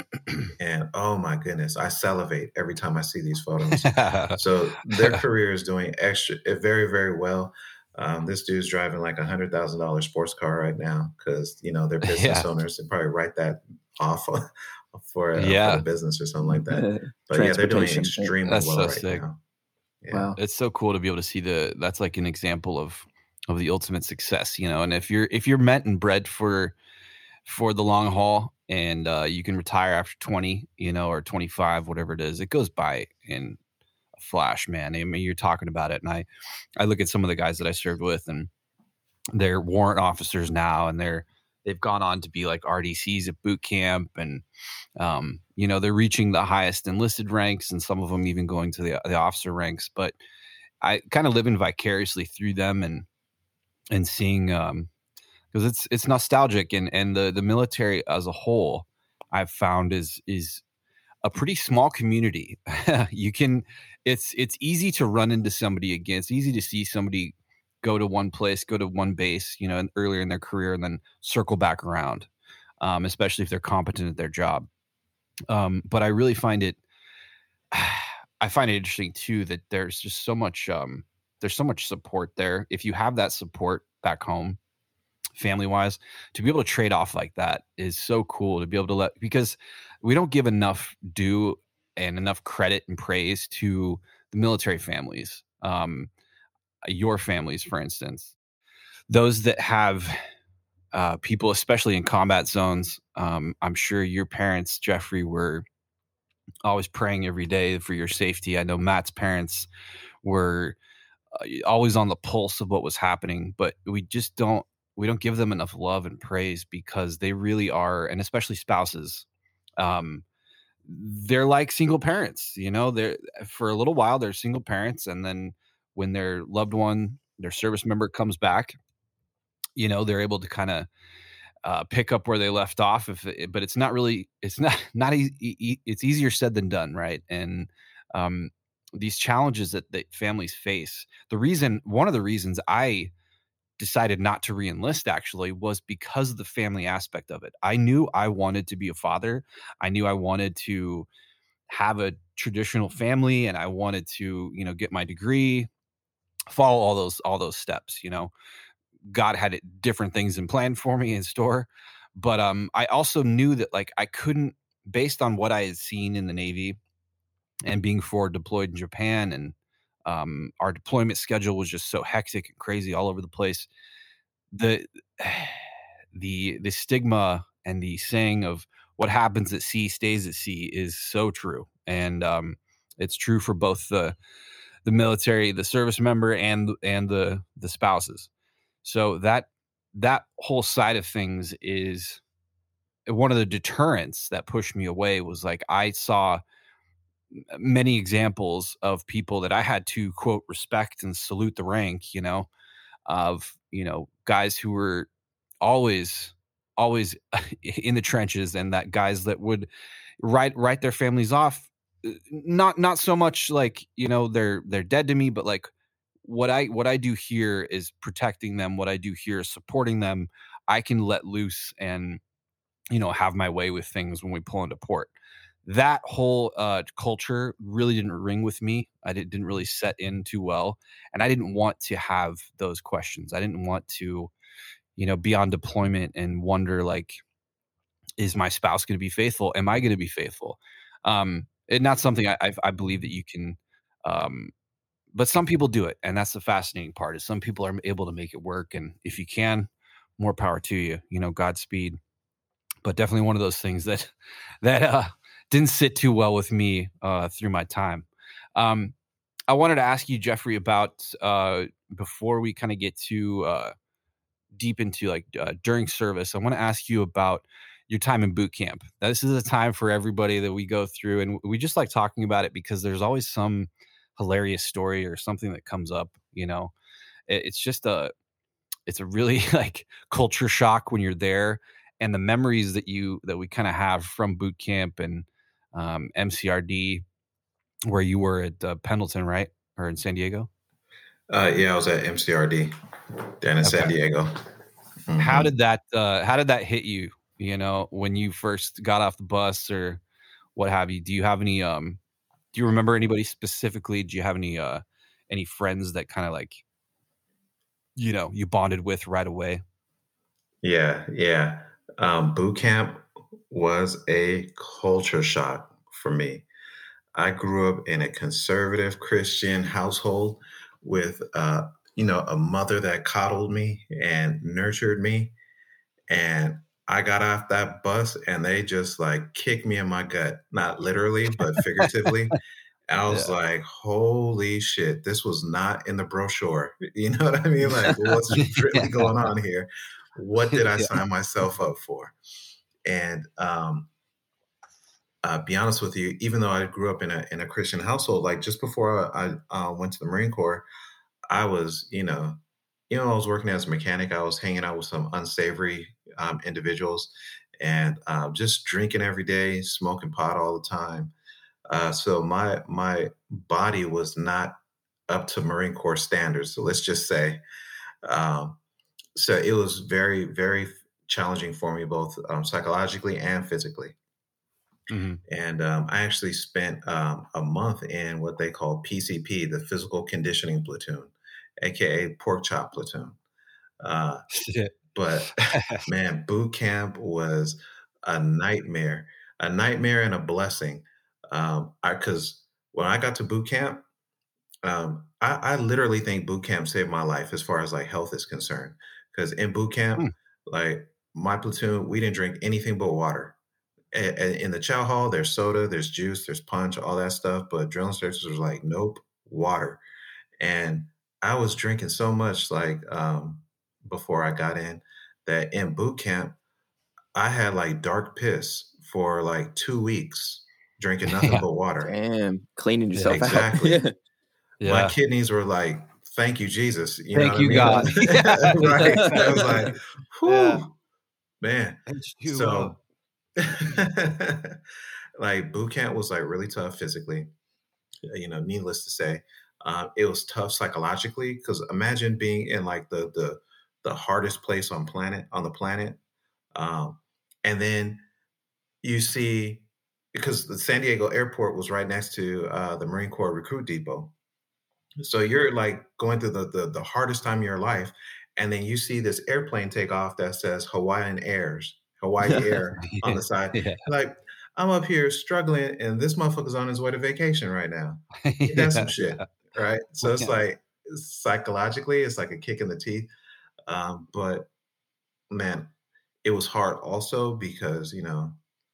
And oh my goodness, I salivate every time I see these photos. So their career is doing extra, very, very well. Um, this dude's driving like a hundred thousand dollar sports car right now, because you know they're business Yeah. owners and probably write that off for, uh, Yeah. for the business or something like that. But yeah, they're doing Transportation. extremely That's well so right sick. now. Yeah. Wow. It's so cool to be able to see the that's like an example of of the ultimate success, you know. And if you're if you're meant and bred for for the long haul, and uh, you can retire after twenty, you know, or twenty-five, whatever it is, it goes by in a flash, man. I mean, you're talking about it, and I I look at some of the guys that I served with, and they're warrant officers now, and they're they've gone on to be like R D Cs at boot camp, and um, you know, they're reaching the highest enlisted ranks, and some of them even going to the the officer ranks. But I kind of living vicariously through them and and seeing um because it's it's nostalgic, and and the the military as a whole I've found is is a pretty small community. You can it's it's easy to run into somebody again. It's easy to see somebody go to one place, go to one base, you know, and earlier in their career, and then circle back around, um, especially if they're competent at their job. Um, but I really find it, I find it interesting too that there's just so much, um, there's so much support there. If you have that support back home, family wise, to be able to trade off like that is so cool. To be able to let, because we don't give enough due and enough credit and praise to the military families. Um, your families, for instance, those that have uh, people, especially in combat zones. Um, I'm sure your parents, Jeffrey, were always praying every day for your safety. I know Matt's parents were uh, always on the pulse of what was happening, but we just don't, we don't give them enough love and praise, because they really are, and especially spouses, um, they're like single parents, you know, they're for a little while, they're single parents. And then when their loved one, their service member comes back, you know, they're able to kind of uh, pick up where they left off. If, it, but it's not really, it's not, not easy. It's easier said than done. Right. And um, these challenges that, that families face, the reason, one of the reasons I decided not to re-enlist actually was because of the family aspect of it. I knew I wanted to be a father. I knew I wanted to have a traditional family, and I wanted to, you know, get my degree, follow all those, all those steps. You know, God had different things in plan for me in store, but um, I also knew that like I couldn't, based on what I had seen in the Navy and being forward deployed in Japan, and um, our deployment schedule was just so hectic and crazy all over the place. The the the stigma and the saying of what happens at sea stays at sea is so true, and um, it's true for both the the military, the service member, and and the the spouses. So that that whole side of things is one of the deterrents that pushed me away. Was like I saw many examples of people that I had to quote respect and salute the rank, you know, of, you know, guys who were always, always in the trenches, and that guys that would write, write their families off. Not, not so much like, you know, they're, they're dead to me, but like what I, what I do here is protecting them. What I do here is supporting them. I can let loose and, you know, have my way with things when we pull into port. That whole uh, culture really didn't ring with me. I did, didn't really set in too well. And I didn't want to have those questions. I didn't want to, you know, be on deployment and wonder, like, is my spouse going to be faithful? Am I going to be faithful? Um, it's not something I, I, I believe that you can, um, but some people do it. And that's the fascinating part, is some people are able to make it work. And if you can, more power to you, you know, Godspeed. But definitely one of those things that, that, uh, didn't sit too well with me uh, through my time. Um, I wanted to ask you, Jeffrey, about uh, before we kind of get too uh, deep into like uh, during service, I want to ask you about your time in boot camp. This is a time for everybody that we go through, and we just like talking about it because there's always some hilarious story or something that comes up. You know, it, it's just a, it's a really like culture shock when you're there, and the memories that you that we kind of have from boot camp and um, M C R D, where you were at uh, Pendleton, right? Or in San Diego? Uh, yeah, I was at M C R D down in okay. San Diego. Mm-hmm. How did that, uh, how did that hit you, you know, when you first got off the bus or what have you? Do you have any, um, do you remember anybody specifically? Do you have any, uh, any friends that kind of like, you know, you bonded with right away? Yeah. Yeah. Um, boot camp was a culture shock for me. I grew up in a conservative Christian household with, uh, you know, a mother that coddled me and nurtured me. And I got off that bus and they just like kicked me in my gut, not literally, but figuratively. And I was yeah. like, holy shit, this was not in the brochure. You know what I mean? Like, what's really going on here? What did I yeah. sign myself up for? And um, uh, be honest with you, even though I grew up in a in a Christian household, like just before I uh, went to the Marine Corps, I was, you know, you know, I was working as a mechanic. I was hanging out with some unsavory um, individuals, and uh, just drinking every day, smoking pot all the time. Uh, so my my body was not up to Marine Corps standards. So let's just say, um, so it was very very challenging for me, both um, psychologically and physically. Mm-hmm. And um, I actually spent um, a month in what they call P C P, the Physical Conditioning Platoon, aka Pork Chop Platoon. Uh, but man, boot camp was a nightmare, a nightmare and a blessing. Um, I because when I got to boot camp, um, I, I literally think boot camp saved my life as far as like health is concerned. Because in boot camp, Mm. like my platoon, we didn't drink anything but water. A- a- In the chow hall, there's soda, there's juice, there's punch, all that stuff. But drill instructors was like, nope, water. And I was drinking so much, like um, before I got in, that in boot camp, I had like dark piss for like two weeks, drinking nothing Yeah. but water. Damn, cleaning yourself Exactly. out. Yeah. My kidneys were like, "Thank you, Jesus." You Thank know you, what I mean? God. Right. I was like, "Whew, Yeah. man." H two O. So, like, boot camp was like really tough physically. You know, needless to say, uh, it was tough psychologically because imagine being in like the the the hardest place on planet on the planet, um, and then you see because the San Diego airport was right next to uh, the Marine Corps recruit depot. So you're like going through the, the the hardest time of your life, and then you see this airplane take off that says Hawaiian Airs, Hawaii Air on the side. Yeah. Like, I'm up here struggling, and this motherfucker's on his way to vacation right now. Ain't Yeah. that some shit, right? So it's Yeah. like psychologically, it's like a kick in the teeth. Um, but man, it was hard also because you know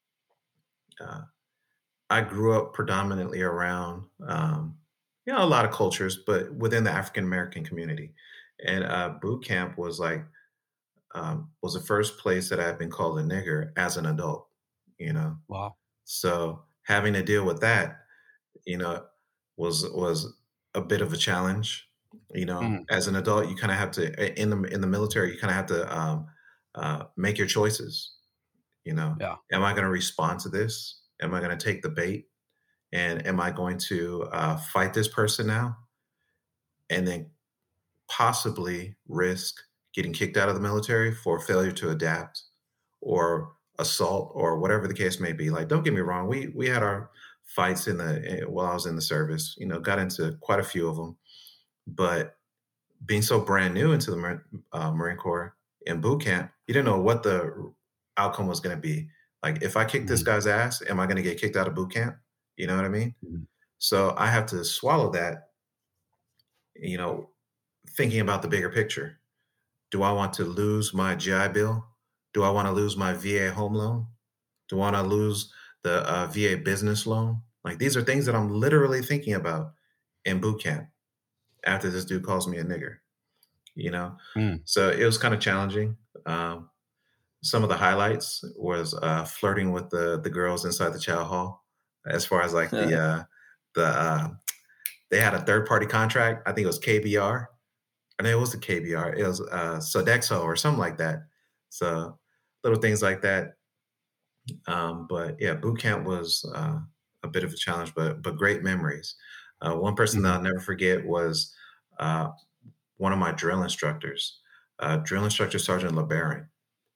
uh, I grew up predominantly around, um, you know, a lot of cultures, but within the African American community. And uh, boot camp was like, um, was the first place that I've been called a nigger as an adult, you know? Wow. So having to deal with that, you know, was, was a bit of a challenge. You know, Mm. as an adult, you kind of have to, in the, in the military, you kind of have to um, uh, make your choices. You know, Yeah. am I going to respond to this? Am I going to take the bait? And am I going to uh, fight this person now? And then possibly risk getting kicked out of the military for failure to adapt or assault or whatever the case may be. Like, don't get me wrong. We, we had our fights in the, eh, while I was in the service, you know, got into quite a few of them, but being so brand new into the Mar- uh, Marine Corps in boot camp, you didn't know what the outcome was going to be. Like, if I kick this Mhm. guy's ass, am I going to get kicked out of boot camp? You know what I mean? Mhm. So I have to swallow that, you know, thinking about the bigger picture. Do I want to lose my G I Bill? Do I want to lose my V A home loan? Do I want to lose the uh, V A business loan? Like, these are things that I'm literally thinking about in boot camp after this dude calls me a nigger, you know? Mm. So it was kind of challenging. Um, some of the highlights was uh, flirting with the the girls inside the chow hall. As far as like the uh, the uh, they had a third party contract. I think it was K B R. I know it was the K B R. It was uh, Sodexo or something like that. So little things like that. Um, but yeah, boot camp was uh, a bit of a challenge, but but great memories. Uh, one person that Mhm. I'll never forget was uh, one of my drill instructors, uh, drill instructor Sergeant LeBaron.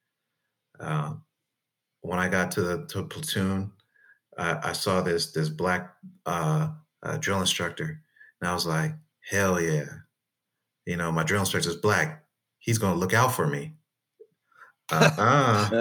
Uh, when I got to the to platoon, uh, I saw this this black uh, uh, drill instructor, and I was like, hell yeah, you know, my drill instructor's black. He's gonna look out for me. Uh-uh.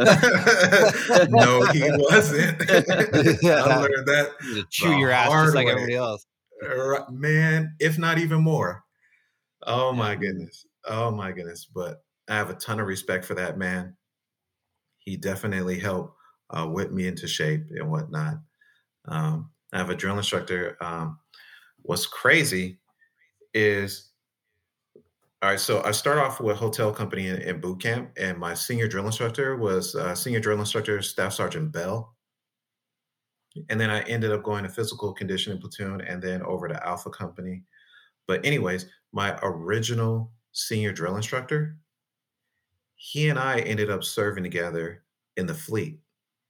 No, he wasn't. I learned that You need to chew the your ass hard just like way. everybody else. Right, man, if not even more. Oh my Yeah. goodness. Oh my goodness. But I have a ton of respect for that man. He definitely helped uh, whip me into shape and whatnot. Um, I have a drill instructor. Um, what's crazy is, all right, so I start off with hotel company in, in boot camp, and my senior drill instructor was uh, senior drill instructor Staff Sergeant Bell. And then I ended up going to physical conditioning platoon and then over to Alpha Company. But anyways, my original senior drill instructor, he and I ended up serving together in the fleet.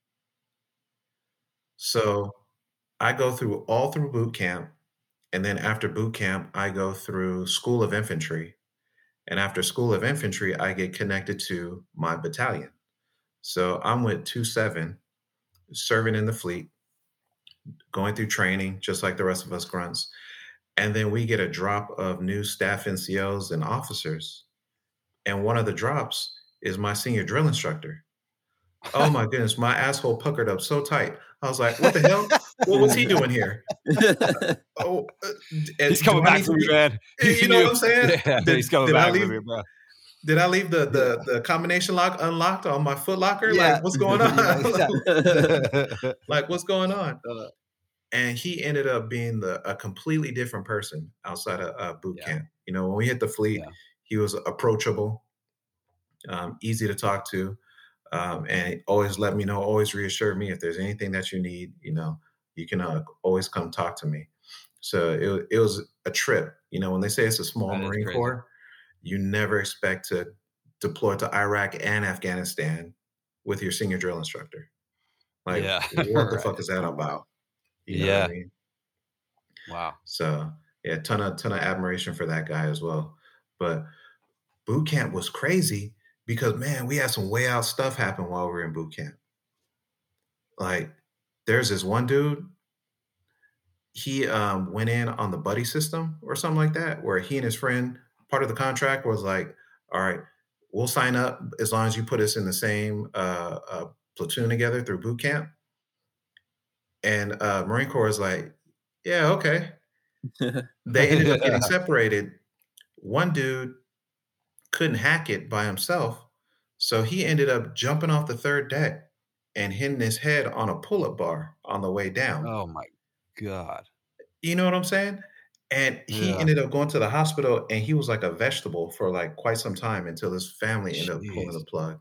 So I go through all through boot camp. And then after boot camp, I go through School of Infantry. And after School of Infantry, I get connected to my battalion. So I'm with two seven, serving in the fleet, going through training, just like the rest of us grunts. And then we get a drop of new staff N C Os and officers. And one of the drops is my senior drill instructor. Oh my goodness, my asshole puckered up so tight. I was like, what the hell? What was he doing here? Oh, uh, he's coming back from you, man. You know what I'm saying? Yeah, did, he's coming did back I leave, from you, bro. Did I leave the, the, the combination lock unlocked on my Foot Locker? Yeah. Like, what's going on? Yeah. Like, what's going on? Uh, And he ended up being the a completely different person outside of uh, boot Yeah. camp. You know, when we hit the fleet, Yeah. he was approachable, um, easy to talk to, um, and always let me know, always reassured me if there's anything that you need, you know, you can uh, always come talk to me. So it, it was a trip. You know, when they say it's a small That is Marine crazy. Corps, you never expect to deploy to Iraq and Afghanistan with your senior drill instructor. Like, Yeah. what the Right. fuck is that about? You know Yeah. what I mean? Wow. So yeah, ton of ton of admiration for that guy as well. But boot camp was crazy because man, we had some way out stuff happen while we were in boot camp. Like there's this one dude, he um, went in on the buddy system or something like that, where he and his friend, part of the contract was like, all right, we'll sign up as long as you put us in the same uh, uh, platoon together through boot camp. And uh, Marine Corps is like, yeah, okay. They ended up getting separated. One dude couldn't hack it by himself, so he ended up jumping off the third deck and hitting his head on a pull-up bar on the way down. Oh my God. You know what I'm saying? And he Yeah. ended up going to the hospital, and he was like a vegetable for like quite some time until his family ended up pulling the Jeez. plug.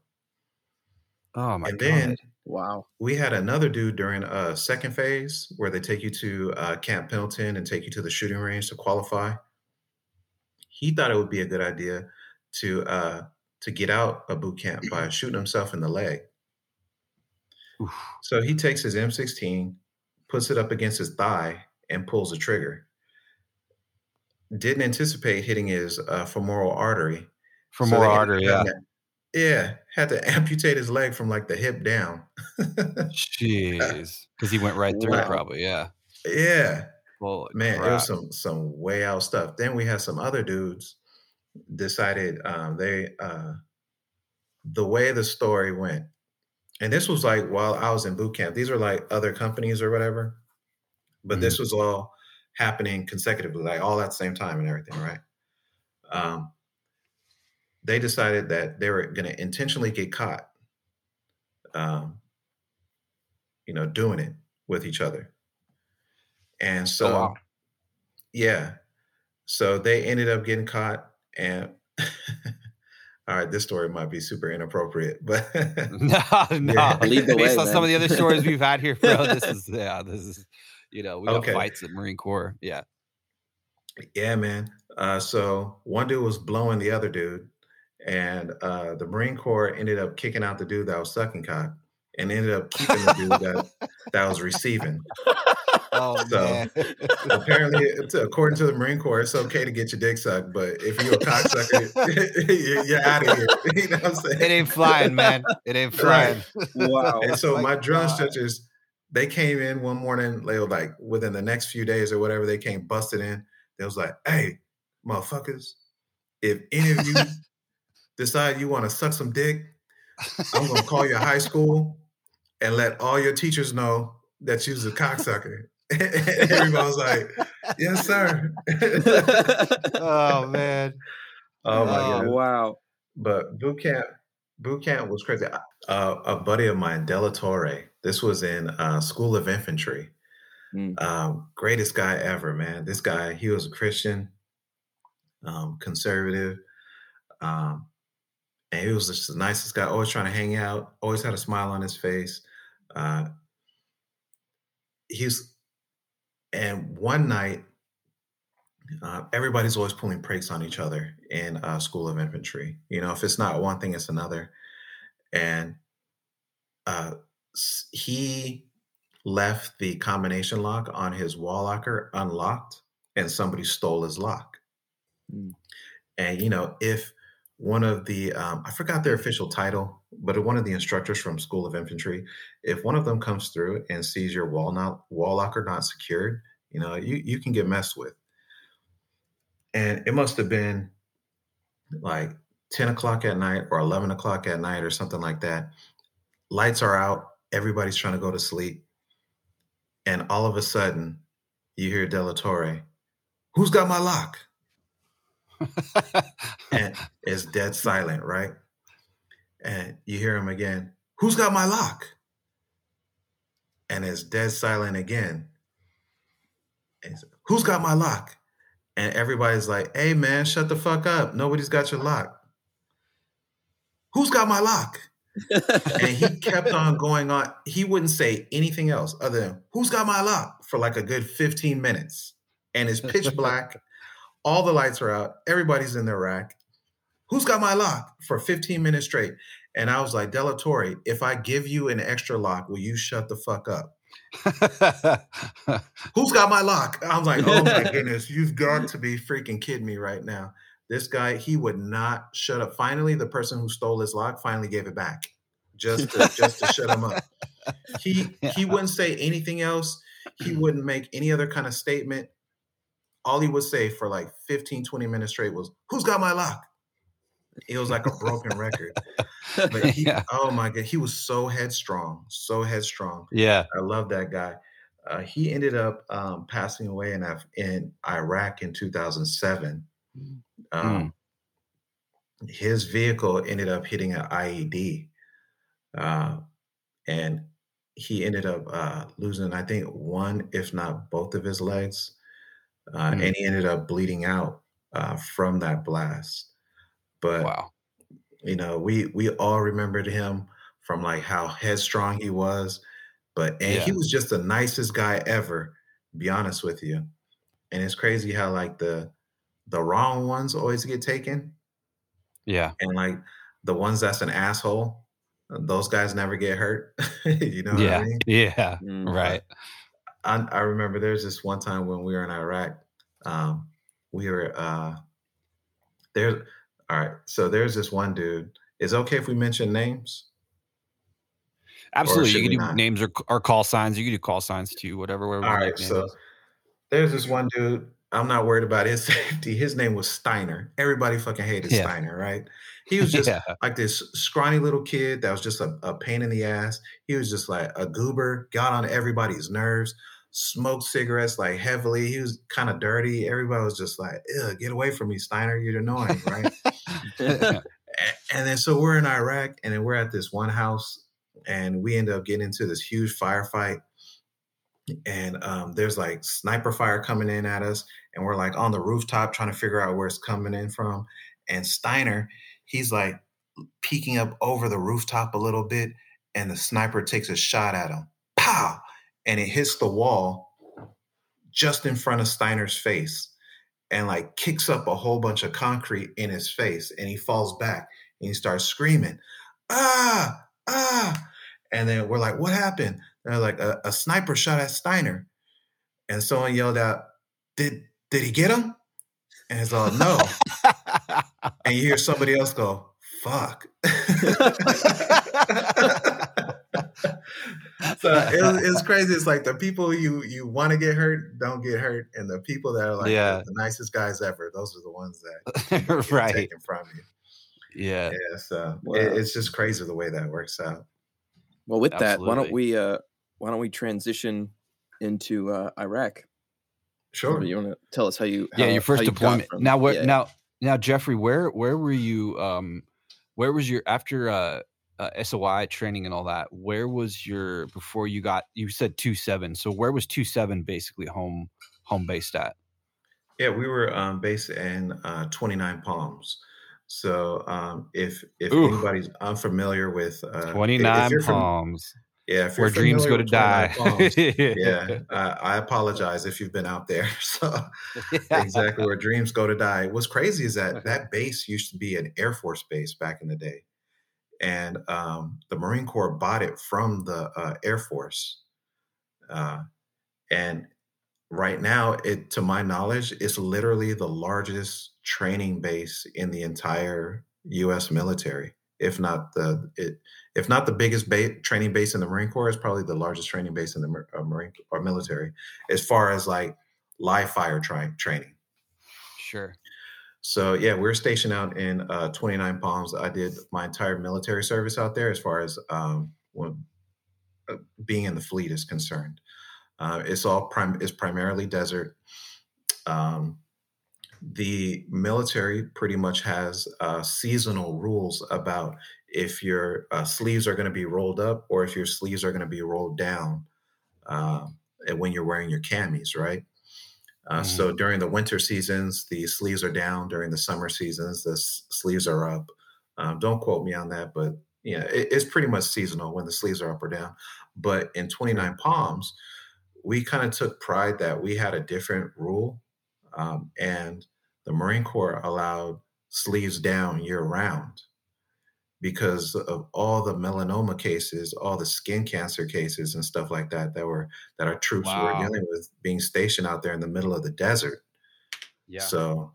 Oh my And God. then Wow. we had another dude during a second phase where they take you to uh, Camp Pendleton and take you to the shooting range to qualify. He thought it would be a good idea to uh, to get out of boot camp by shooting himself in the leg. Oof. So he takes his M sixteen, puts it up against his thigh, and pulls the trigger. Didn't anticipate hitting his uh, femoral artery. Femoral they had- artery, yeah. had to- yeah, had to amputate his leg from like the hip down. Jeez. Because he went right through it, Wow. probably. Yeah. Yeah. Holy Man, crap. it was some some way out stuff. Then we had some other dudes decided um, they uh, the way the story went, and this was like while I was in boot camp. These are like other companies or whatever, but Mhm. this was all happening consecutively, like all at the same time and everything, right? Um, they decided that they were going to intentionally get caught, um, you know, doing it with each other. And so, Oh, wow. yeah, so they ended up getting caught. And all right, this story might be super inappropriate, but No, no. Yeah. Lead the Based way, on some of the man. other stories we've had here, bro, this is, yeah, this is, you know, we got Okay. fights at Marine Corps. Yeah. yeah, man. Uh, so one dude was blowing the other dude, and uh, the Marine Corps ended up kicking out the dude that was sucking cock, and ended up keeping the dude that that was receiving. Oh, So, man. Apparently, it's, according to the Marine Corps, it's okay to get your dick sucked, but if you're a cocksucker, you're, you're out of here. You know what I'm saying? It ain't flying, man. It ain't flying. Right. Wow. And so My my drill God. instructors, they came in one morning, they were like within the next few days or whatever, they came busted in. They was like, hey, motherfuckers, if any of you decide you want to suck some dick, I'm going to call your high school and let all your teachers know that you's a cocksucker. Everybody was like, yes, sir. Oh, man. Oh my Oh, god! Wow. But boot camp, boot camp was crazy. Uh, a buddy of mine, Della Torre. This was in uh, School of Infantry. Mm. Um, greatest guy ever, man. This guy, he was a Christian, um, conservative, um, and he was just the nicest guy. Always trying to hang out. Always had a smile on his face. Uh, he's, and one night, uh, everybody's always pulling pranks on each other in uh, School of Infantry. You know, if it's not one thing, it's another. And uh, s- he left the combination lock on his wall locker unlocked, and somebody stole his lock. Mm. And, you know, if one of the, um, I forgot their official title, but one of the instructors from School of Infantry, if one of them comes through and sees your wall, not, wall locker not secured, you know, you, you can get messed with. And it must have been like ten o'clock at night or eleven o'clock at night or something like that. Lights are out. Everybody's trying to go to sleep. And all of a sudden, you hear De La Torre, "Who's got my lock?" And it's dead silent, right? And you hear him again, "Who's got my lock?" And it's dead silent again. And he's, "Who's got my lock?" And everybody's like, "Hey, man, shut the fuck up. Nobody's got your lock." "Who's got my lock?" And he kept on going on. He wouldn't say anything else other than, "Who's got my lock?" for like a good fifteen minutes. And it's pitch black. All the lights are out. Everybody's in their rack. "Who's got my lock?" for fifteen minutes straight. And I was like, De La Torre, if I give you an extra lock, will you shut the fuck up? "Who's got my lock?" I'm like, oh my goodness, you've got to be freaking kidding me right now. This guy, he would not shut up. Finally, the person who stole his lock finally gave it back just to, just to shut him up. He Yeah. he wouldn't say anything else. He wouldn't make any other kind of statement. All he would say for like fifteen, twenty minutes straight was, "Who's got my lock?" It was like a broken record. But he, Yeah. oh my God, he was so headstrong, so headstrong. Yeah. I love that guy. Uh, he ended up um, passing away in, Af- in Iraq in two thousand seven. Um, mm. His vehicle ended up hitting an I E D. Uh, and he ended up uh, losing, I think, one, if not both of his legs. Uh, mm. And he ended up bleeding out uh, from that blast. But, wow. you know, we we all remembered him from like how headstrong he was. But and yeah. he was just the nicest guy ever, to be honest with you. And it's crazy how like the the wrong ones always get taken. Yeah. And like the ones that's an asshole, those guys never get hurt. You know what yeah. I mean? Yeah. Mm, right. I, I remember there's this one time when we were in Iraq. Um, we were uh, there. All right. So there's this one dude. Is it okay if we mention names? Absolutely. You can do not? names or, or call signs. You can do call signs too, whatever. whatever All right. So is. There's this one dude. I'm not worried about his safety. His name was Steiner. Everybody fucking hated yeah. Steiner, right? He was just yeah. like this scrawny little kid that was just a, a pain in the ass. He was just like a goober, got on everybody's nerves, smoked cigarettes like heavily. He was kind of dirty. Everybody was just like, "Ew, get away from me, Steiner. You're annoying," right? and, and then so we're in Iraq, and then we're at this one house, and we end up getting into this huge firefight. And um, there's like sniper fire coming in at us. And we're like on the rooftop trying to figure out where it's coming in from. And Steiner, he's like peeking up over the rooftop a little bit. And the sniper takes a shot at him. Pow! And it hits the wall just in front of Steiner's face. And like kicks up a whole bunch of concrete in his face. And he falls back and he starts screaming, "Ah! Ah!" And then we're like, "What happened?" They're like, a, a sniper shot at Steiner. And someone yelled out, Did did he get him? And it's all, "No." And you hear somebody else go, "Fuck." So it, it's crazy. It's like the people you you want to get hurt don't get hurt. And the people that are like yeah. the, the nicest guys ever, those are the ones that you know, get right. taken from you. Yeah. Yeah. So wow. it, it's just crazy the way that works out. Well, with Absolutely. that, why don't we uh, why don't we transition into uh, Iraq? Sure. You want to tell us how you? How, yeah, your first you deployment. From, now, where yeah. now now Jeffrey, where where were you? Um, where was your after uh, uh, S O I training and all that? Where was your before you got? You said two seven. So where was two seven basically home home based at? Yeah, we were um, based in uh, twenty-nine Palms. So um, if if Ooh. anybody's unfamiliar with uh, twenty-nine if, if Palms, Yeah, if you're where dreams familiar go to with twenty-nine die. Palms, yeah, I, I apologize if you've been out there. So exactly where dreams go to die. What's crazy is that that base used to be an Air Force base back in the day, and um, the Marine Corps bought it from the uh, Air Force. Uh, and right now, it, to my knowledge, it's literally the largest training base in the entire U S military. If not the it, if not the biggest ba- training base in the Marine Corps, it's probably the largest training base in the Mar- uh, Marine or military, as far as like live fire tri- training. Sure. So yeah, we're stationed out in uh, twenty-nine Palms. I did my entire military service out there, as far as um, when, uh, being in the fleet is concerned. Uh, it's all prim- it's primarily desert. Um, the military pretty much has uh, seasonal rules about if your uh, sleeves are going to be rolled up or if your sleeves are going to be rolled down uh, when you're wearing your camis, right? Uh, mm-hmm. So during the winter seasons, the sleeves are down. During the summer seasons, the s- sleeves are up. Um, don't quote me on that, but yeah, it, it's pretty much seasonal when the sleeves are up or down. But in twenty-nine Palms, we kind of took pride that we had a different rule. Um, and the Marine Corps allowed sleeves down year round because of all the melanoma cases, all the skin cancer cases and stuff like that, that were, that our troops wow. were dealing with being stationed out there in the middle of the desert. Yeah. So,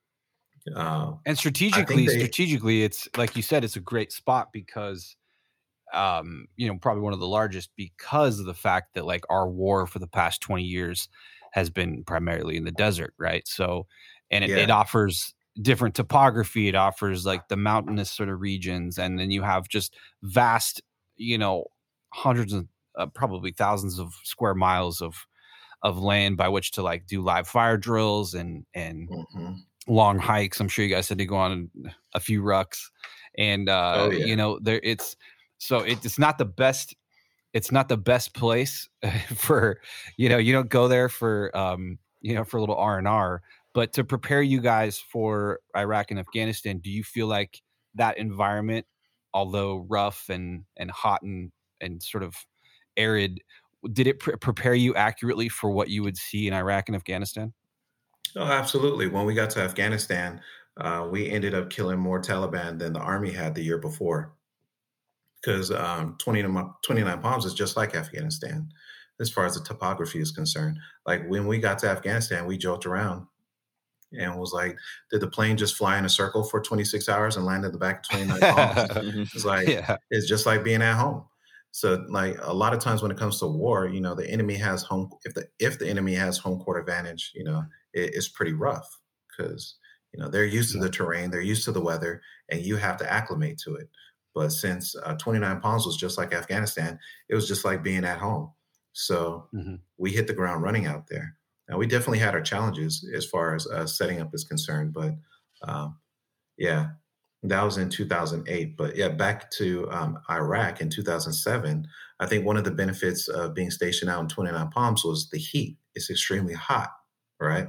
uh, and strategically, they, strategically, it's like you said, it's a great spot because, um, you know, probably one of the largest because of the fact that like our war for the past twenty years has been primarily in the desert. Right. So, and it, yeah. it offers different topography. It offers like the mountainous sort of regions. And then you have just vast, you know, hundreds of uh, probably thousands of square miles of, of land by which to like do live fire drills and, and mm-hmm. long hikes. I'm sure you guys had to go on a few rucks and, uh, oh, yeah. you know, there it's, so it, it's not the best, it's not the best place for, you know, you don't go there for, um, you know, for a little R and R, but to prepare you guys for Iraq and Afghanistan, do you feel like that environment, although rough and, and hot and, and sort of arid, did it pre- prepare you accurately for what you would see in Iraq and Afghanistan? Oh, absolutely. When we got to Afghanistan, uh, we ended up killing more Taliban than the army had the year before. Because um, twenty-nine Palms is just like Afghanistan as far as the topography is concerned. Like when we got to Afghanistan, we joked around and was like, did the plane just fly in a circle for twenty-six hours and land at the back of twenty-nine Palms? It's like, yeah. It's just like being at home. So like a lot of times when it comes to war, you know, the enemy has home, if the, if the enemy has home court advantage, you know, it, it's pretty rough because, you know, they're used yeah. to the terrain, they're used to the weather, and you have to acclimate to it. But since uh, twenty-nine Palms was just like Afghanistan, it was just like being at home. So mm-hmm. we hit the ground running out there. Now, we definitely had our challenges as far as uh, setting up is concerned. But um, yeah, that was in two thousand eight. But yeah, back to um, Iraq in two thousand seven, I think one of the benefits of being stationed out in twenty-nine Palms was the heat. It's extremely hot, right?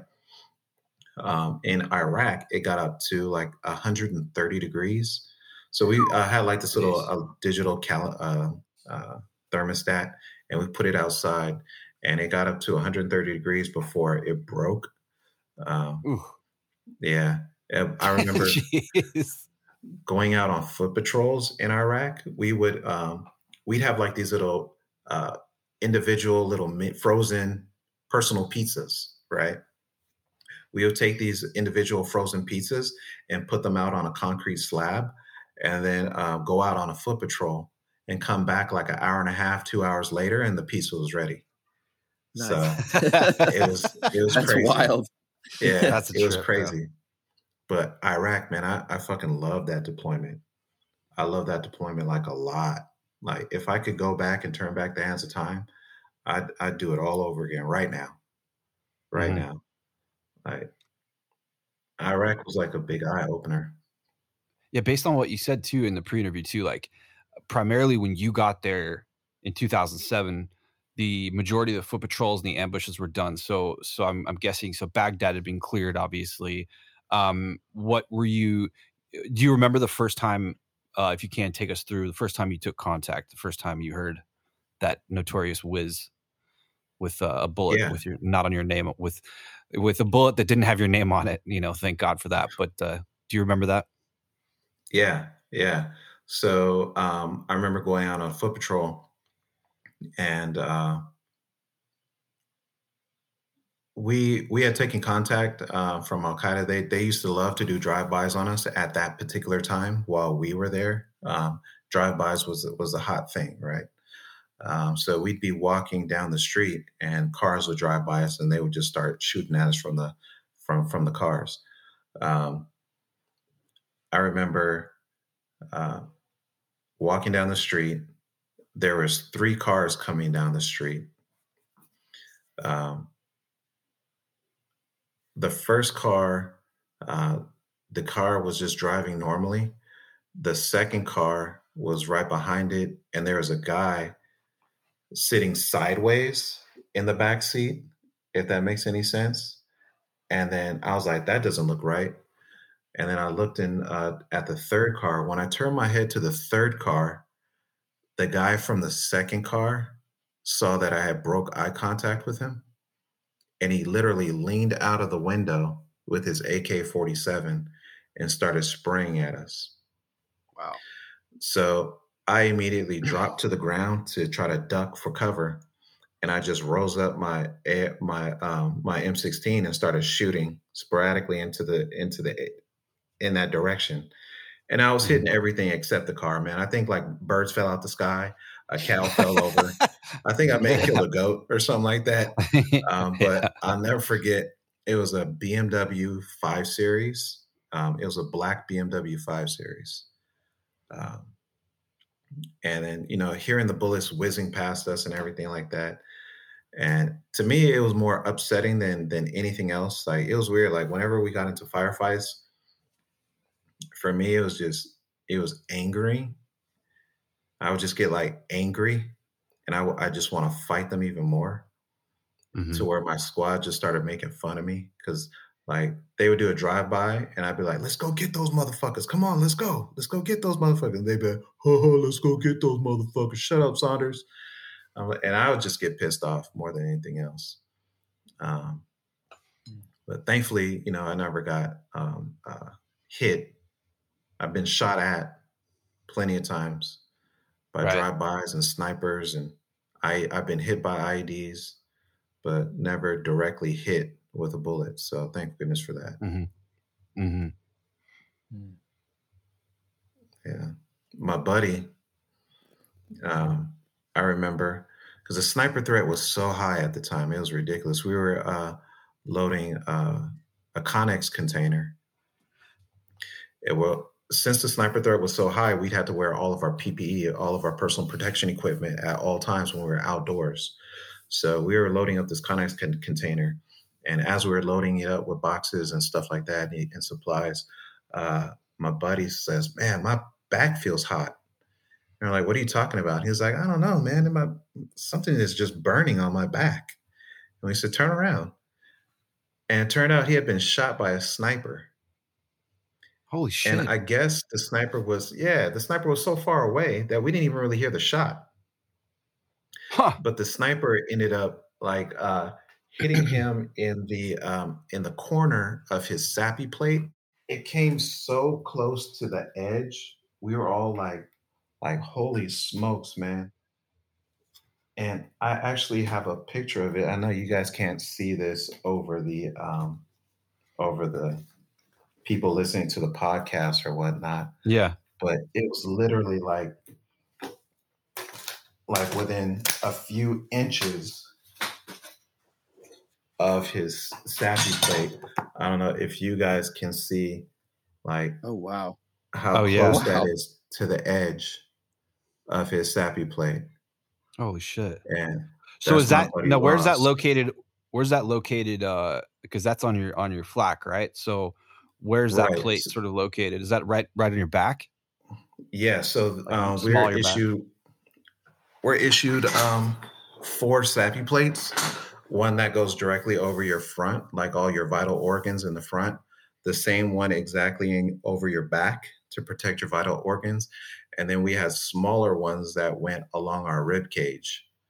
Um, in Iraq, it got up to like one hundred thirty degrees. So we uh, had like this little uh, digital cal- uh, uh, thermostat, and we put it outside, and it got up to one hundred thirty degrees before it broke. Um, yeah, I remember going out on foot patrols in Iraq. We would um, we'd have like these little uh, individual little frozen personal pizzas, right? We would take these individual frozen pizzas and put them out on a concrete slab, and then uh, go out on a foot patrol and come back like an hour and a half, two hours later, and the pizza was ready. Nice. So it was it was That's crazy. Wild. Yeah, That's a it was trip, crazy. Yeah. But Iraq, man, I, I fucking love that deployment. I love that deployment like a lot. Like if I could go back and turn back the hands of time, I'd I'd do it all over again right now. Right mm-hmm. now. Like Iraq was like a big eye opener. Yeah, based on what you said too in the pre-interview too, like primarily when you got there in two thousand seven, the majority of the foot patrols and the ambushes were done. So, so I'm, I'm guessing. So Baghdad had been cleared, obviously. Um, what were you? Do you remember the first time? Uh, if you can take us through the first time you took contact, the first time you heard that Notorious Wiz with uh, a bullet Yeah. with your not on your name with with a bullet that didn't have your name on it. You know, thank God for that. But uh, do you remember that? Yeah, yeah. So um, I remember going out on foot patrol, and uh, we we had taken contact uh, from Al Qaeda. They they used to love to do drive-bys on us at that particular time while we were there. Um, drive-bys was was a hot thing, right? Um, so we'd be walking down the street, and cars would drive by us, and they would just start shooting at us from the from from the cars. Um, I remember uh, walking down the street. There was three cars coming down the street. Um, the first car, uh, the car was just driving normally. The second car was right behind it, and there was a guy sitting sideways in the back seat, if that makes any sense. And then I was like, that doesn't look right. And then I looked in uh, at the third car. When I turned my head to the third car, the guy from the second car saw that I had broke eye contact with him, and he literally leaned out of the window with his A K forty-seven and started spraying at us. Wow. So I immediately dropped to the ground to try to duck for cover, and I just rose up my my um, my M sixteen and started shooting sporadically into the into the in that direction. And I was hitting everything except the car, man. I think like birds fell out the sky, a cow fell over. I think I may have killed a goat or something like that. Um, but yeah. I'll never forget. It was a B M W five Series. Um, it was a black B M W five Series. Um, and then, you know, hearing the bullets whizzing past us and everything like that. And to me, it was more upsetting than than anything else. Like, it was weird. Like, whenever we got into firefights, for me, it was just, it was angering. I would just get like angry, and I, I just want to fight them even more, mm-hmm. to where my squad just started making fun of me, because like they would do a drive-by and I'd be like, let's go get those motherfuckers. Come on, let's go. Let's go get those motherfuckers. And they'd be like, oh, let's go get those motherfuckers. Shut up, Saunders. Um, and I would just get pissed off more than anything else. Um, but thankfully, you know, I never got um, uh, hit. I've been shot at plenty of times by right. drive-bys and snipers, and I, I've been hit by I E Ds, but never directly hit with a bullet. So thank goodness for that. Mm-hmm. Mm-hmm. Yeah. My buddy, um, I remember, because the sniper threat was so high at the time. It was ridiculous. We were uh, loading uh, a Connex container. It will, since the sniper threat was so high, we'd had to wear all of our P P E, all of our personal protection equipment at all times when we were outdoors. So we were loading up this Connex con- container. And as we were loading it up with boxes and stuff like that and, and supplies, uh, my buddy says, man, my back feels hot. And we're like, what are you talking about? He was like, I don't know, man. My, something is just burning on my back. And we said, turn around. And it turned out he had been shot by a sniper. Holy shit. And I guess the sniper was, yeah, the sniper was so far away that we didn't even really hear the shot. Huh. But the sniper ended up like uh, hitting him in the um, in the corner of his sappy plate. It came so close to the edge. We were all like, like, holy smokes, man. And I actually have a picture of it. I know you guys can't see this over the um, over the people listening to the podcast or whatnot. Yeah. But it was literally like, like within a few inches of his sappy plate. I don't know if you guys can see, like, oh wow, how oh, close yeah. that wow. is to the edge of his sappy plate. Holy shit! And so is that now? Where's lost. that located? Where's that located? Uh, because that's on your on your flak, right? So where's that right. plate sort of located? Is that right right on your back? Yeah. So like um, we're issued back? we're issued um, four sappy plates. One that goes directly over your front, like all your vital organs in the front. The same one exactly in, over your back to protect your vital organs. And then we had smaller ones that went along our rib cage.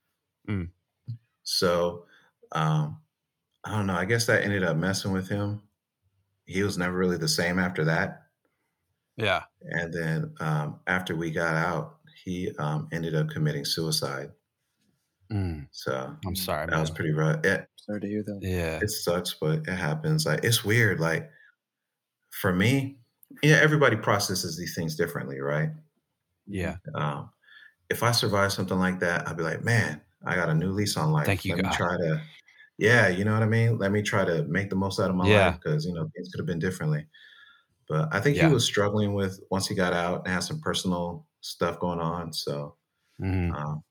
Mm. So, um, I don't know. I guess that ended up messing with him. He was never really the same after that. Yeah. And then um, after we got out, he um, ended up committing suicide. Mm. So I'm sorry, that man. was pretty rough. It, Sorry to hear that. Yeah. it sucks, but it happens. Like, it's weird. Like, for me, yeah, everybody processes these things differently, right? Yeah. Um, if I survive something like that, I'd be like, man, I got a new lease on life. Thank you, Let me God. try to, yeah, you know what I mean? Let me try to make the most out of my Yeah. life because, you know, things could have been differently. But I think he Yeah. was struggling with once he got out and had some personal stuff going on. So Mhm. um,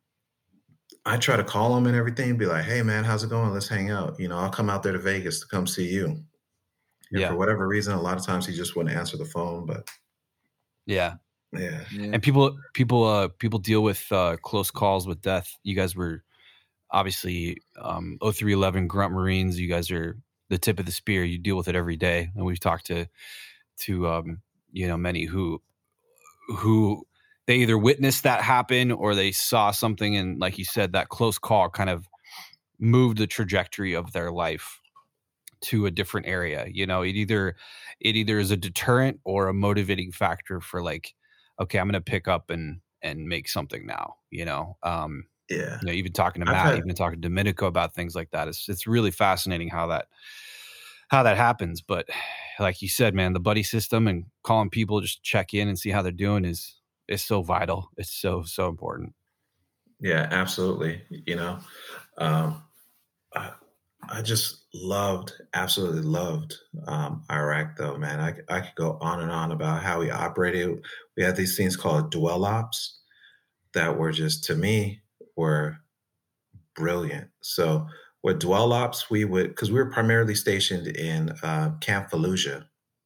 I try to call him and everything, be like, hey, man, how's it going? Let's hang out. You know, I'll come out there to Vegas to come see you. And for Yeah. whatever reason, a lot of times he just wouldn't answer the phone. But Yeah. yeah, Yeah. And people, people, uh, people deal with uh, close calls with death. You guys were obviously um, oh three eleven Grunt Marines. You guys are the tip of the spear. You deal with it every day, and we've talked to to um, you know many who who they either witnessed that happen or they saw something, and like you said, that close call kind of moved the trajectory of their life to a different area. You know, it either it either is a deterrent or a motivating factor for like, okay, I'm going to pick up and and make something now. You know, um, yeah. you know, even talking to I've Matt, had, even talking to Domenico about things like that. It's it's really fascinating how that how that happens. But like you said, man, the buddy system and calling people just check in and see how they're doing is is so vital. It's so so important. yeah, absolutely. You know, um, I, I just loved, absolutely loved um, Iraq, though, man. I, I could go on and on about how we operated. We had these things called dwell ops that were just, to me, were brilliant. So with dwell ops, we would, because we were primarily stationed in uh, Camp Fallujah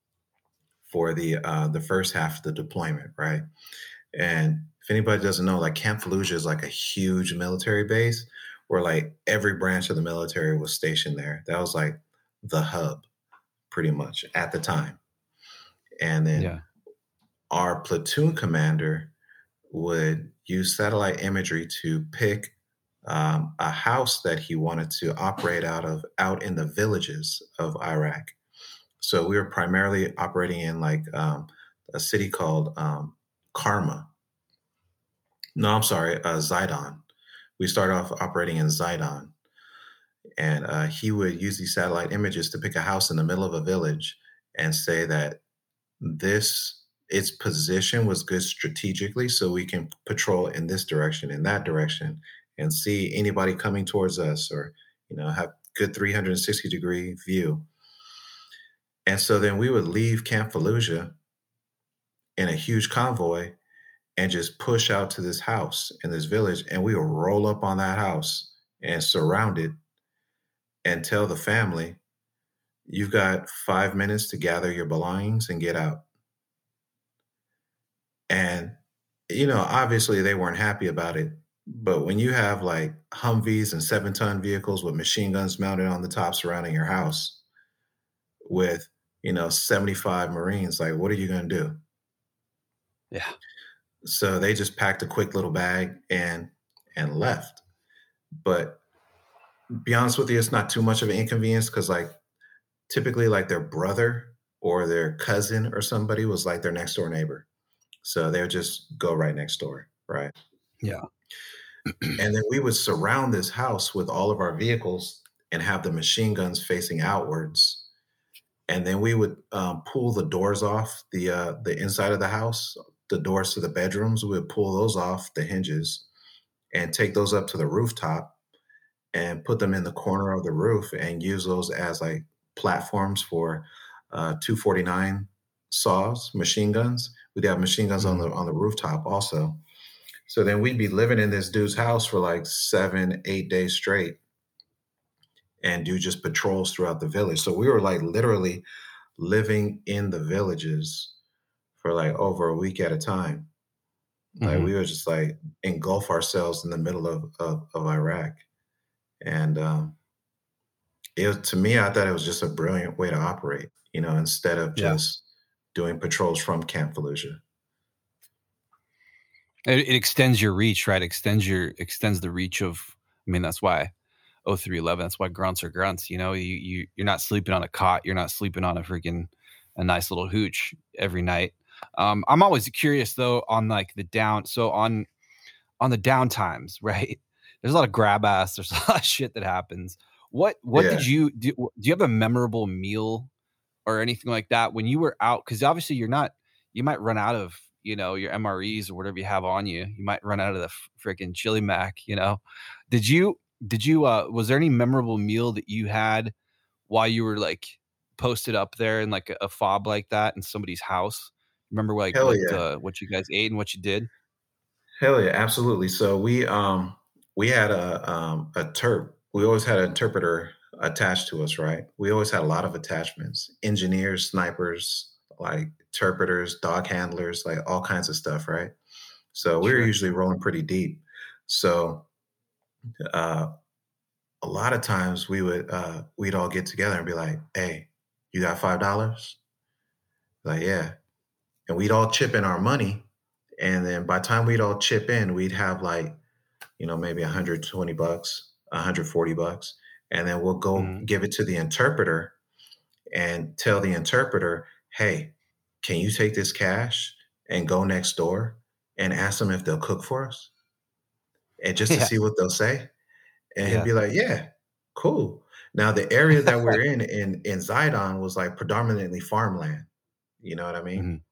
for the uh, the first half of the deployment, right? And if anybody doesn't know, like Camp Fallujah is like a huge military base where like every branch of the military was stationed there. That was like the hub pretty much at the time. And then Yeah. our platoon commander would use satellite imagery to pick um, a house that he wanted to operate out of out in the villages of Iraq. So we were primarily operating in like um, a city called um, Karma. No, I'm sorry, uh, Zidon. We started off operating in Zidon, and uh, he would use these satellite images to pick a house in the middle of a village and say that this its position was good strategically, so we can patrol in this direction, in that direction, and see anybody coming towards us, or you know, have good three hundred sixty degree view. And so then we would leave Camp Fallujah in a huge convoy and just push out to this house in this village, and we will roll up on that house and surround it and tell the family, you've got five minutes to gather your belongings and get out. And, you know, obviously they weren't happy about it. But when you have like Humvees and seven ton vehicles with machine guns mounted on the top surrounding your house with, you know, seventy-five Marines, like, what are you going to do? Yeah. So they just packed a quick little bag and and left. But be honest with you, it's not too much of an inconvenience because like typically like their brother or their cousin or somebody was like their next door neighbor. So they would just go right next door, right? Yeah. And then we would surround this house with all of our vehicles and have the machine guns facing outwards. And then we would um, pull the doors off the uh, the inside of the house, the doors to the bedrooms. We would pull those off the hinges and take those up to the rooftop and put them in the corner of the roof and use those as like platforms for uh, two forty-nine saws, machine guns. We'd have machine guns mm-hmm. on the on the rooftop also. So then we'd be living in this dude's house for like seven, eight days straight and do just patrols throughout the village. So we were like literally living in the villages for like over a week at a time. Like mm-hmm. we would just like engulf ourselves in the middle of, of, of Iraq. And um, it was, to me, I thought it was just a brilliant way to operate, you know, instead of just yeah. doing patrols from Camp Fallujah. It, it extends your reach, right? Extends your extends the reach of. I mean, that's why oh three eleven. That's why grunts are grunts. You know, you you you're not sleeping on a cot. You're not sleeping on a freaking a nice little hooch every night. Um, I'm always curious though on like the down. So on on the down times, right? There's a lot of grab ass. There's a lot of shit that happens. What what Yeah. did you do? Do you have a memorable meal or anything like that when you were out? Because obviously you're not. You might run out of you know your M R Es or whatever you have on you. You might run out of the freaking chili mac. You know, did you did you uh, was there any memorable meal that you had while you were like posted up there in like a, a fob like that in somebody's house? Remember like Hell what yeah. uh, what you guys ate and what you did? Hell yeah, absolutely. So we um we had a um a terp. We always had an interpreter attached to us, right? We always had a lot of attachments: engineers, snipers, like interpreters, dog handlers, like all kinds of stuff, right? So we were Sure. usually rolling pretty deep. So uh, a lot of times we would uh, we'd all get together and be like, "Hey, you got five dollars?" Like, yeah, and we'd all chip in our money, and then by the time we'd all chip in, we'd have like, you know, maybe one hundred twenty bucks, one hundred forty bucks, and then we'll go Mhm. give it to the interpreter and tell the interpreter, "Hey, can you take this cash and go next door and ask them if they'll cook for us?" And just to Yeah. see what they'll say. And he'd Yeah. be like, "Yeah, cool." Now the area that we're in in in Zidon was like predominantly farmland. You know what I mean? Mhm.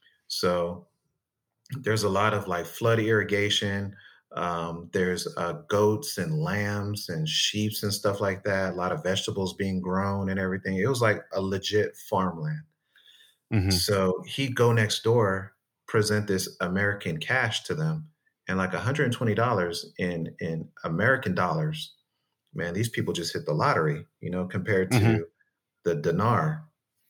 So there's a lot of like flood irrigation. Um, there's uh, goats and lambs and sheeps and stuff like that. A lot of vegetables being grown and everything. It was like a legit farmland. Mhm. So he'd go next door, present this American cash to them, and like one hundred twenty dollars in in American dollars. Man, these people just hit the lottery, you know, compared Mhm. to the dinar.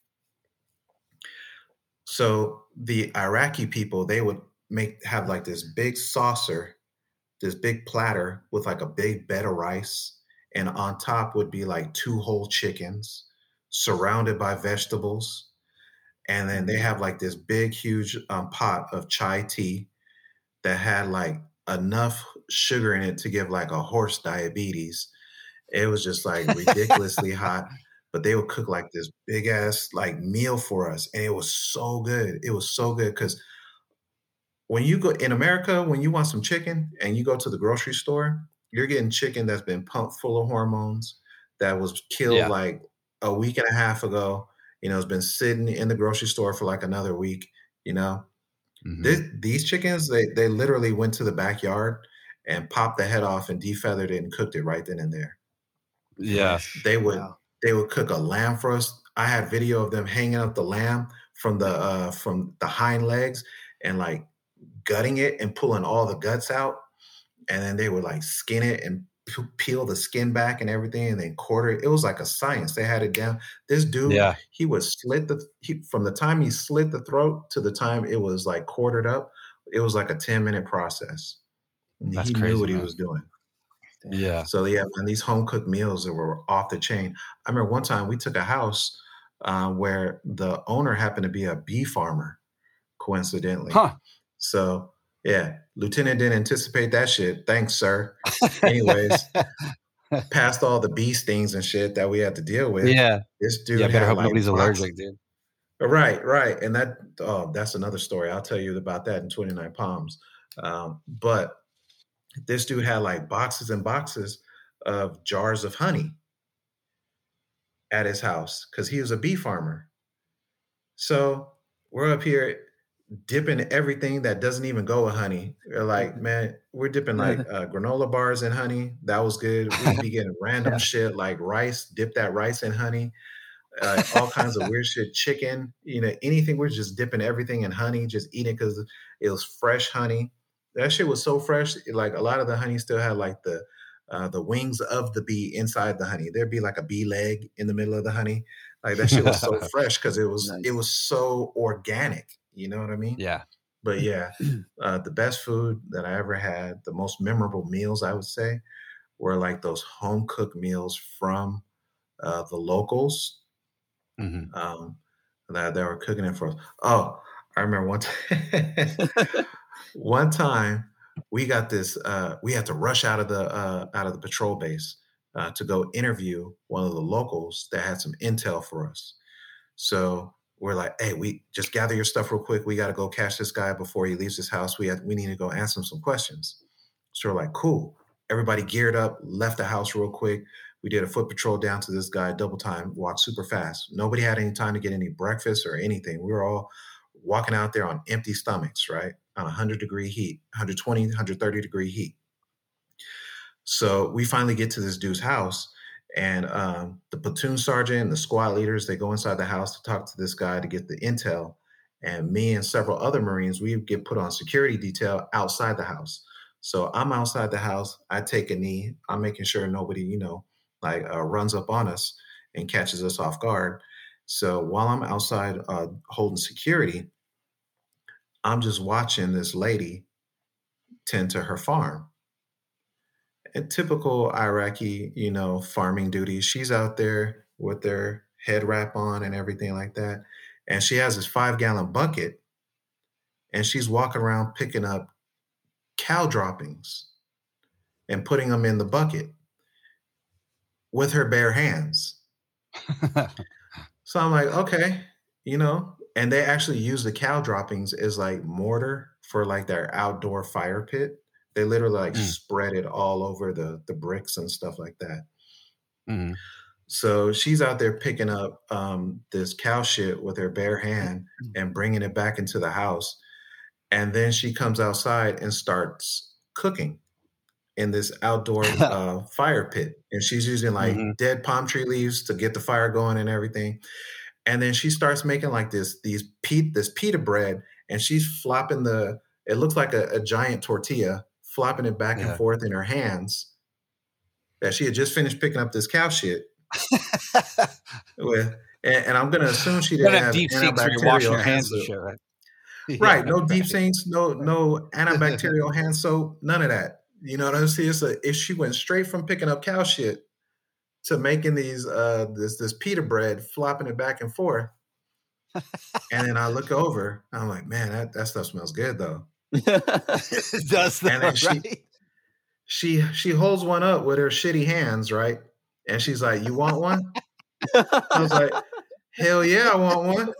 So the Iraqi people, they would make have like this big saucer, this big platter with like a big bed of rice, and on top would be like two whole chickens surrounded by vegetables. And then they have like this big, huge um, pot of chai tea that had like enough sugar in it to give like a horse diabetes. It was just like ridiculously hot, but they would cook like this big ass like meal for us, and it was so good. It was so good because when you go in America, when you want some chicken and you go to the grocery store, you're getting chicken that's been pumped full of hormones, that was killed Yeah. like a week and a half ago. You know, it's been sitting in the grocery store for like another week. You know, this, Mhm. these chickens, they they literally went to the backyard and popped the head off and defeathered it and cooked it right then and there. Yeah. They would Wow. they would cook a lamb for us. I had video of them hanging up the lamb from the uh, from the hind legs and like gutting it and pulling all the guts out, and then they would like skin it and p- peel the skin back and everything, and then quarter it. It was like a science. They had it down. This dude, Yeah. he would slit the he, from the time he slit the throat to the time it was like quartered up. It was like a ten minute process. And That's he knew crazy, what he man. was doing. Damn. Yeah. So yeah, man, these home cooked meals that were off the chain. I remember one time we took a house uh, where the owner happened to be a bee farmer, coincidentally. Huh. So yeah, Lieutenant didn't anticipate that shit. Thanks, sir. Anyways, past all the bee stings and shit that we had to deal with, Yeah. this dude Yeah. Better had hope like nobody's box- allergic, dude. Right, right, and that oh, that's another story. I'll tell you about that in twenty-nine Palms. Um, but this dude had like boxes and boxes of jars of honey at his house because he was a bee farmer. So we're up here dipping everything that doesn't even go with honey. We're like, man, we're dipping like uh, granola bars in honey. That was good. We'd be getting random Yeah. shit like rice, dip that rice in honey, uh, all kinds of weird shit, chicken, you know, anything. We're just dipping everything in honey, just eating because it was fresh honey. That shit was so fresh. Like a lot of the honey still had like the uh, the wings of the bee inside the honey. There'd be like a bee leg in the middle of the honey. Like that shit was so fresh because it was Nice. it was so organic. You know what I mean? Yeah. But yeah, uh, the best food that I ever had, the most memorable meals I would say, were like those home cooked meals from uh, the locals Mhm. um, that they were cooking it for us. Oh, I remember one time one time we got this, uh, we had to rush out of the uh, out of the patrol base uh, to go interview one of the locals that had some intel for us. So we're like, hey, we just gather your stuff real quick. We got to go catch this guy before he leaves his house. We have, we need to go answer him some questions. So we're like, cool. Everybody geared up, left the house real quick. We did a foot patrol down to this guy, double time, walked super fast. Nobody had any time to get any breakfast or anything. We were all walking out there on empty stomachs, right? On one hundred degree heat, one twenty, one thirty degree heat. So we finally get to this dude's house, and um, the platoon sergeant and the squad leaders, they go inside the house to talk to this guy to get the intel. And me and several other Marines, we get put on security detail outside the house. So I'm outside the house. I take a knee. I'm making sure nobody, you know, like uh, runs up on us and catches us off guard. So while I'm outside uh, holding security, I'm just watching this lady tend to her farm. A typical Iraqi, you know, farming duties. She's out there with their head wrap on and everything like that. And she has this five gallon bucket, and she's walking around picking up cow droppings and putting them in the bucket with her bare hands. So I'm like, okay, you know, and they actually use the cow droppings as like mortar for like their outdoor fire pit. They literally like mm. spread it all over the, the bricks and stuff like that. Mm. So she's out there picking up um, this cow shit with her bare hand and bringing it back into the house. And then she comes outside and starts cooking in this outdoor uh, fire pit. And she's using like mm-hmm. dead palm tree leaves to get the fire going and everything. And then she starts making like this, these pe- this pita bread, and she's flopping the, it looks like a, a giant tortilla, flopping it back yeah. and forth in her hands. That she had just finished picking up this cow shit with, and, and I'm going to assume she didn't have deep sinks where you're washing your hands and shit, right? Yeah, right. No deep sinks, no, no antibacterial hand soap, none of that. You know what I'm saying? So if she went straight from picking up cow shit to making these, uh, this, this pita bread, flopping it back and forth. And then I look over, I'm like, man, that, that stuff smells good though. It does. Though, and then she, right? she, she holds one up with her shitty hands. Right. And she's like, you want one? I was like, hell yeah, I want one.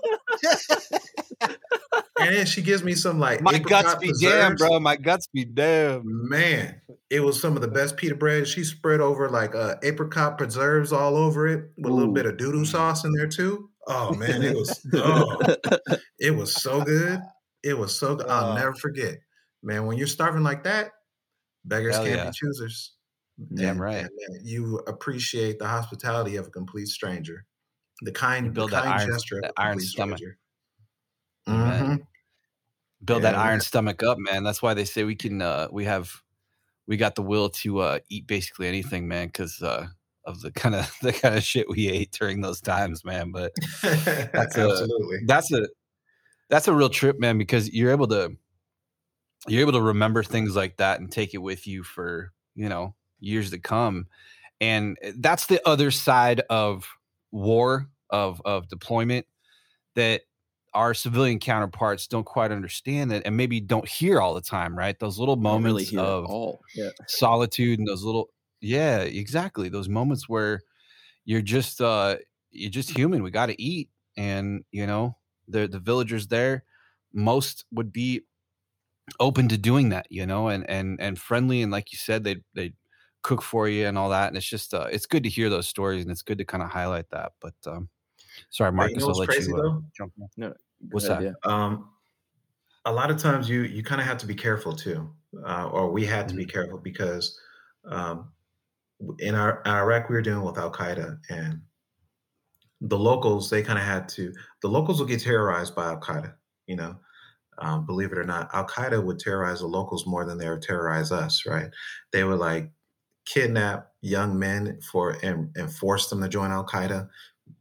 And then she gives me some like my guts be preserves. Damn, bro. My guts be damn. Man, it was some of the best pita bread. She spread over like uh, apricot preserves all over it with Ooh. a little bit of doo-doo sauce in there too. Oh man, it was oh, it was so good. It was so good. I'll uh, never forget. Man, when you're starving like that, beggars can't yeah. be choosers. Damn and, right. And, and you appreciate the hospitality of a complete stranger. The kind, you build the kind iron, gesture of a iron complete stomach. stranger. Mm-hmm. Build Yeah, that iron man. stomach up, man. That's why they say we can. Uh, we have, we got the will to uh, eat basically anything, man, because uh, of the kind of the kind of shit we ate during those times, man. But that's Absolutely. a, that's a that's a real trip, man, because you're able to you're able to remember things like that and take it with you for, you know, years to come. And that's the other side of war, of of deployment, that our civilian counterparts don't quite understand it and maybe don't hear all the time, right? Those little moments really of all. Yeah. solitude and those little, yeah, exactly. Those moments where you're just, uh, you're just human. We got to eat. And, you know, the, the villagers there, most would be open to doing that, you know, and, and, and friendly. And like you said, they, they cook for you and all that. And it's just, uh, it's good to hear those stories, and it's good to kind of highlight that. But, um, sorry, Marcus, you know I'll let crazy, you uh, jump in. No, What's ahead, that? Yeah. Um, a lot of times you you kind of have to be careful too, uh, or we had to Mm-hmm. be careful because um, in our in Iraq we were dealing with Al Qaeda, and the locals they kind of had to. The locals will get terrorized by Al Qaeda. You know, um, believe it or not, Al Qaeda would terrorize the locals more than they would terrorize us. Right? They would like kidnap young men for and, and force them to join Al Qaeda.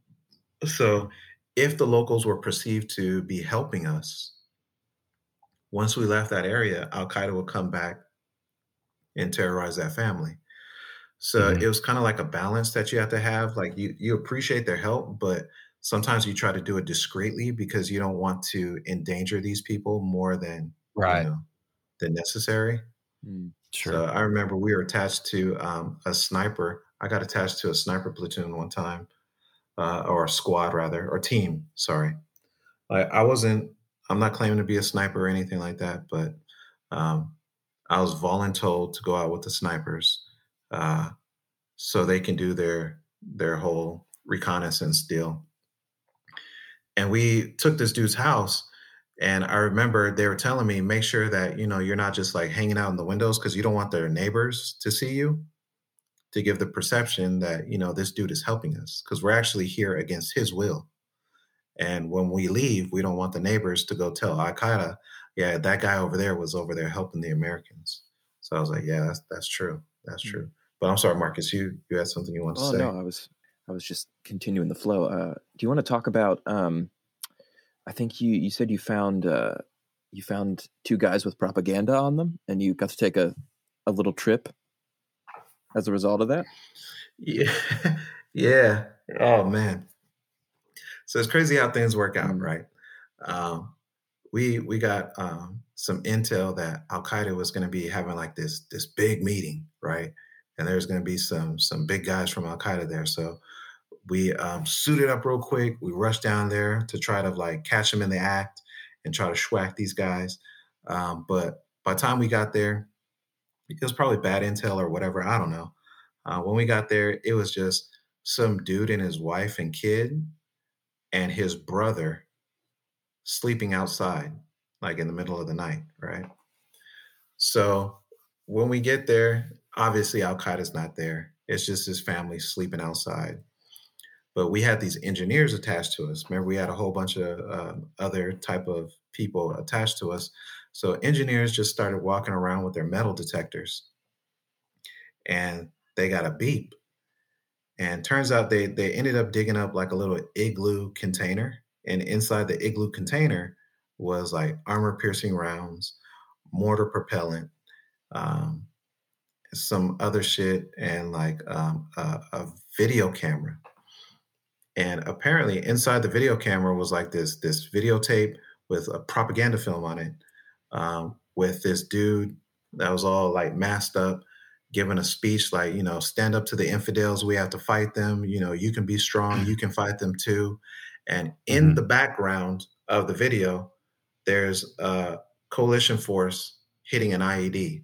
So if the locals were perceived to be helping us, once we left that area, Al Qaeda would come back and terrorize that family. So Mhm. it was kind of like a balance that you have to have. Like you, you appreciate their help, but sometimes you try to do it discreetly because you don't want to endanger these people more than Right. you know. than necessary. Mm. Sure. So I remember we were attached to um, a sniper. I got attached to a sniper platoon one time, uh, or a squad rather, or team. Sorry, I, I wasn't. I'm not claiming to be a sniper or anything like that, but um, I was voluntold to go out with the snipers, uh, so they can do their their whole reconnaissance deal. And we took this dude's house. And I remember they were telling me, make sure that, you know, you're not just like hanging out in the windows because you don't want their neighbors to see you, to give the perception that, you know, this dude is helping us because we're actually here against his will. And when we leave, we don't want the neighbors to go tell Al Qaeda, yeah, that guy over there was over there helping the Americans. So I was like, yeah, that's that's true. That's Mm. true. But I'm sorry, Marcus, you you had something you wanted Oh to say. no, I was I was just continuing the flow. Uh, do you want to talk about? Um, I think you you said you found uh, you found two guys with propaganda on them, and you got to take a, a little trip as a result of that. Yeah, yeah. Oh man. So it's crazy how things work out, Mm. right? Um, we we got um, some intel that Al Qaeda was going to be having like this this big meeting, right? And there's going to be some some big guys from Al Qaeda there. So we um, suited up real quick. We rushed down there to try to like catch them in the act and try to schwack these guys. Um, but by the time we got there, it was probably bad intel or whatever. I don't know. Uh, when we got there, it was just some dude and his wife and kid and his brother sleeping outside, like in the middle of the night, right? So when we get there, obviously Al Qaeda's not there. It's just his family sleeping outside. But we had these engineers attached to us. Remember, we had a whole bunch of uh, other type of people attached to us. So engineers just started walking around with their metal detectors, and they got a beep. And turns out they they ended up digging up like a little igloo container, and inside the igloo container was like armor-piercing rounds, mortar propellant, um, some other shit, and like um, a, a video camera. And apparently inside the video camera was like this, this videotape with a propaganda film on it, um, with this dude that was all like masked up, giving a speech like, you know, stand up to the infidels. We have to fight them. You know, you can be strong. You can fight them too. And in Mhm. the background of the video, there's a coalition force hitting an I E D.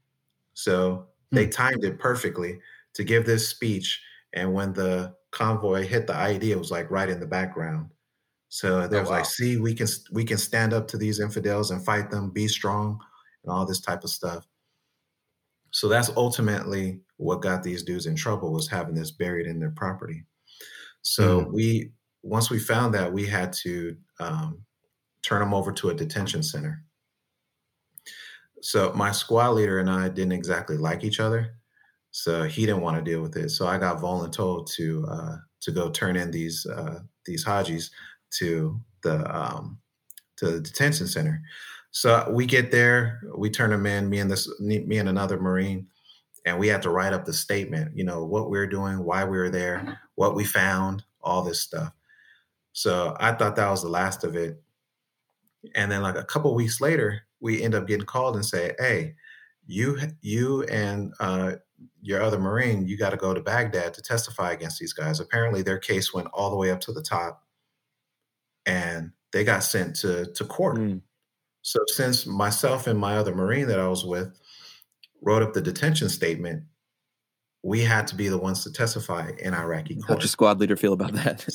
So they timed it perfectly to give this speech. And when the convoy hit the I E D, it was like right in the background. So there's wow. like, see, we can we can stand up to these infidels and fight them, be strong, and all this type of stuff. So that's ultimately what got these dudes in trouble, was having this buried in their property. So Mhm. we once we found that, we had to um, turn them over to a detention center. So my squad leader and I didn't exactly like each other. So he didn't want to deal with it. So I got voluntold to uh, to go turn in these uh, these Hajis to the um, to the detention center. So we get there, we turn them in, me and this me and another Marine, and we had to write up the statement. You know, what we we're doing, why we were there, what we found, all this stuff. So I thought that was the last of it. And then like a couple of weeks later, we end up getting called and say, "Hey, you you and uh, your other Marine, you got to go to Baghdad to testify against these guys." Apparently, their case went all the way up to the top, and they got sent to to court. Mm. So since myself and my other Marine that I was with wrote up the detention statement, we had to be the ones to testify in Iraqi How'd court. your squad leader feel about that?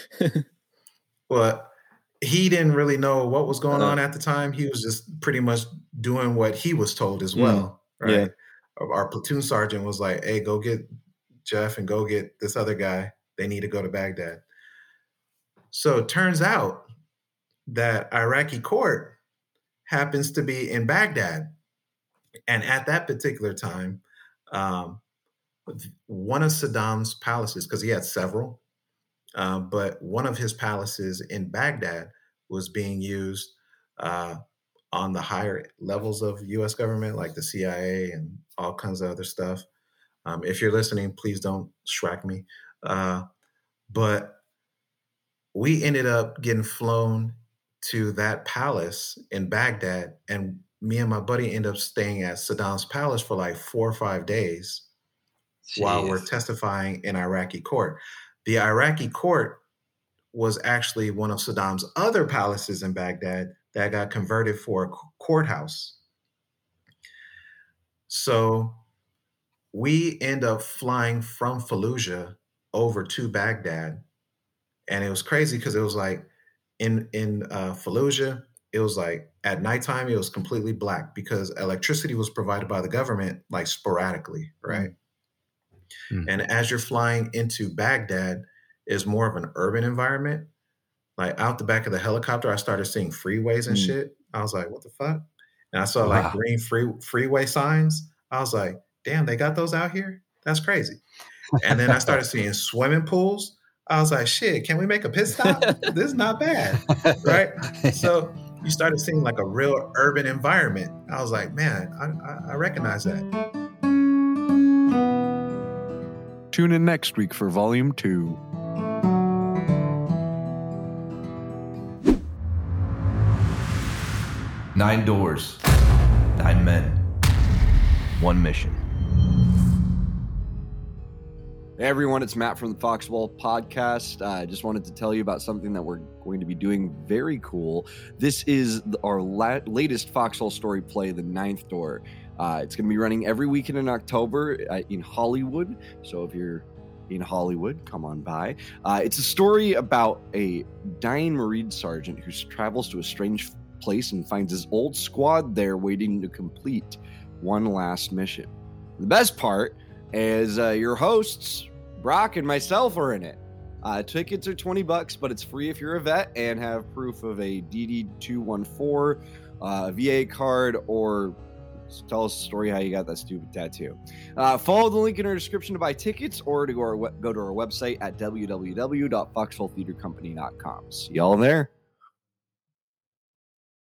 But he didn't really know what was going Uh, on at the time. He was just pretty much doing what he was told as Mm, well, yeah. right? Our our platoon sergeant was like, "Hey, go get Jeff and go get this other guy. They need to go to Baghdad." So it turns out that Iraqi court happens to be in Baghdad. And at that particular time, um, one of Saddam's palaces, because he had several, uh, but one of his palaces in Baghdad was being used uh, on the higher levels of U S government, like the C I A and all kinds of other stuff. Um, if you're listening, please don't schwack me. Uh, but we ended up getting flown to that palace in Baghdad, and me and my buddy end up staying at Saddam's palace for like four or five days Jeez. while we're testifying in Iraqi court. The Iraqi court was actually one of Saddam's other palaces in Baghdad that got converted for a courthouse. So we end up flying from Fallujah over to Baghdad. And it was crazy because it was like in, in uh, Fallujah, it was like at nighttime, it was completely black because electricity was provided by the government like sporadically, right? Mm-hmm. And as you're flying into Baghdad, it's more of an urban environment. Like out the back of the helicopter, I started seeing freeways and mm-hmm. shit. I was like, what the fuck? And I saw wow. like green free freeway signs. I was like, damn, they got those out here? That's crazy. And then I started seeing swimming pools. I was like, shit, can we make a pit stop? This is not bad, right? So you started seeing like a real urban environment. I was like, man, I, I recognize that. Tune in next week for volume two. Nine doors, nine men, one mission. Hey everyone, it's Matt from the Foxball Podcast. I uh, just wanted to tell you about something that we're going to be doing very cool. This is our la- latest Foxhole story play, The Ninth Door. Uh, it's going to be running every weekend in October uh, in Hollywood. So if you're in Hollywood, come on by. Uh, it's a story about a dying Marine sergeant who travels to a strange place and finds his old squad there waiting to complete one last mission. The best part is uh, your hosts, Brock and myself, are in it. Uh, tickets are twenty bucks, but it's free if you're a vet and have proof of a D D two one four, uh, V A card, or tell us a story how you got that stupid tattoo. Uh, follow the link in our description to buy tickets or to go, our, go to our website at w w w dot foxhole theater company dot com. See y'all there.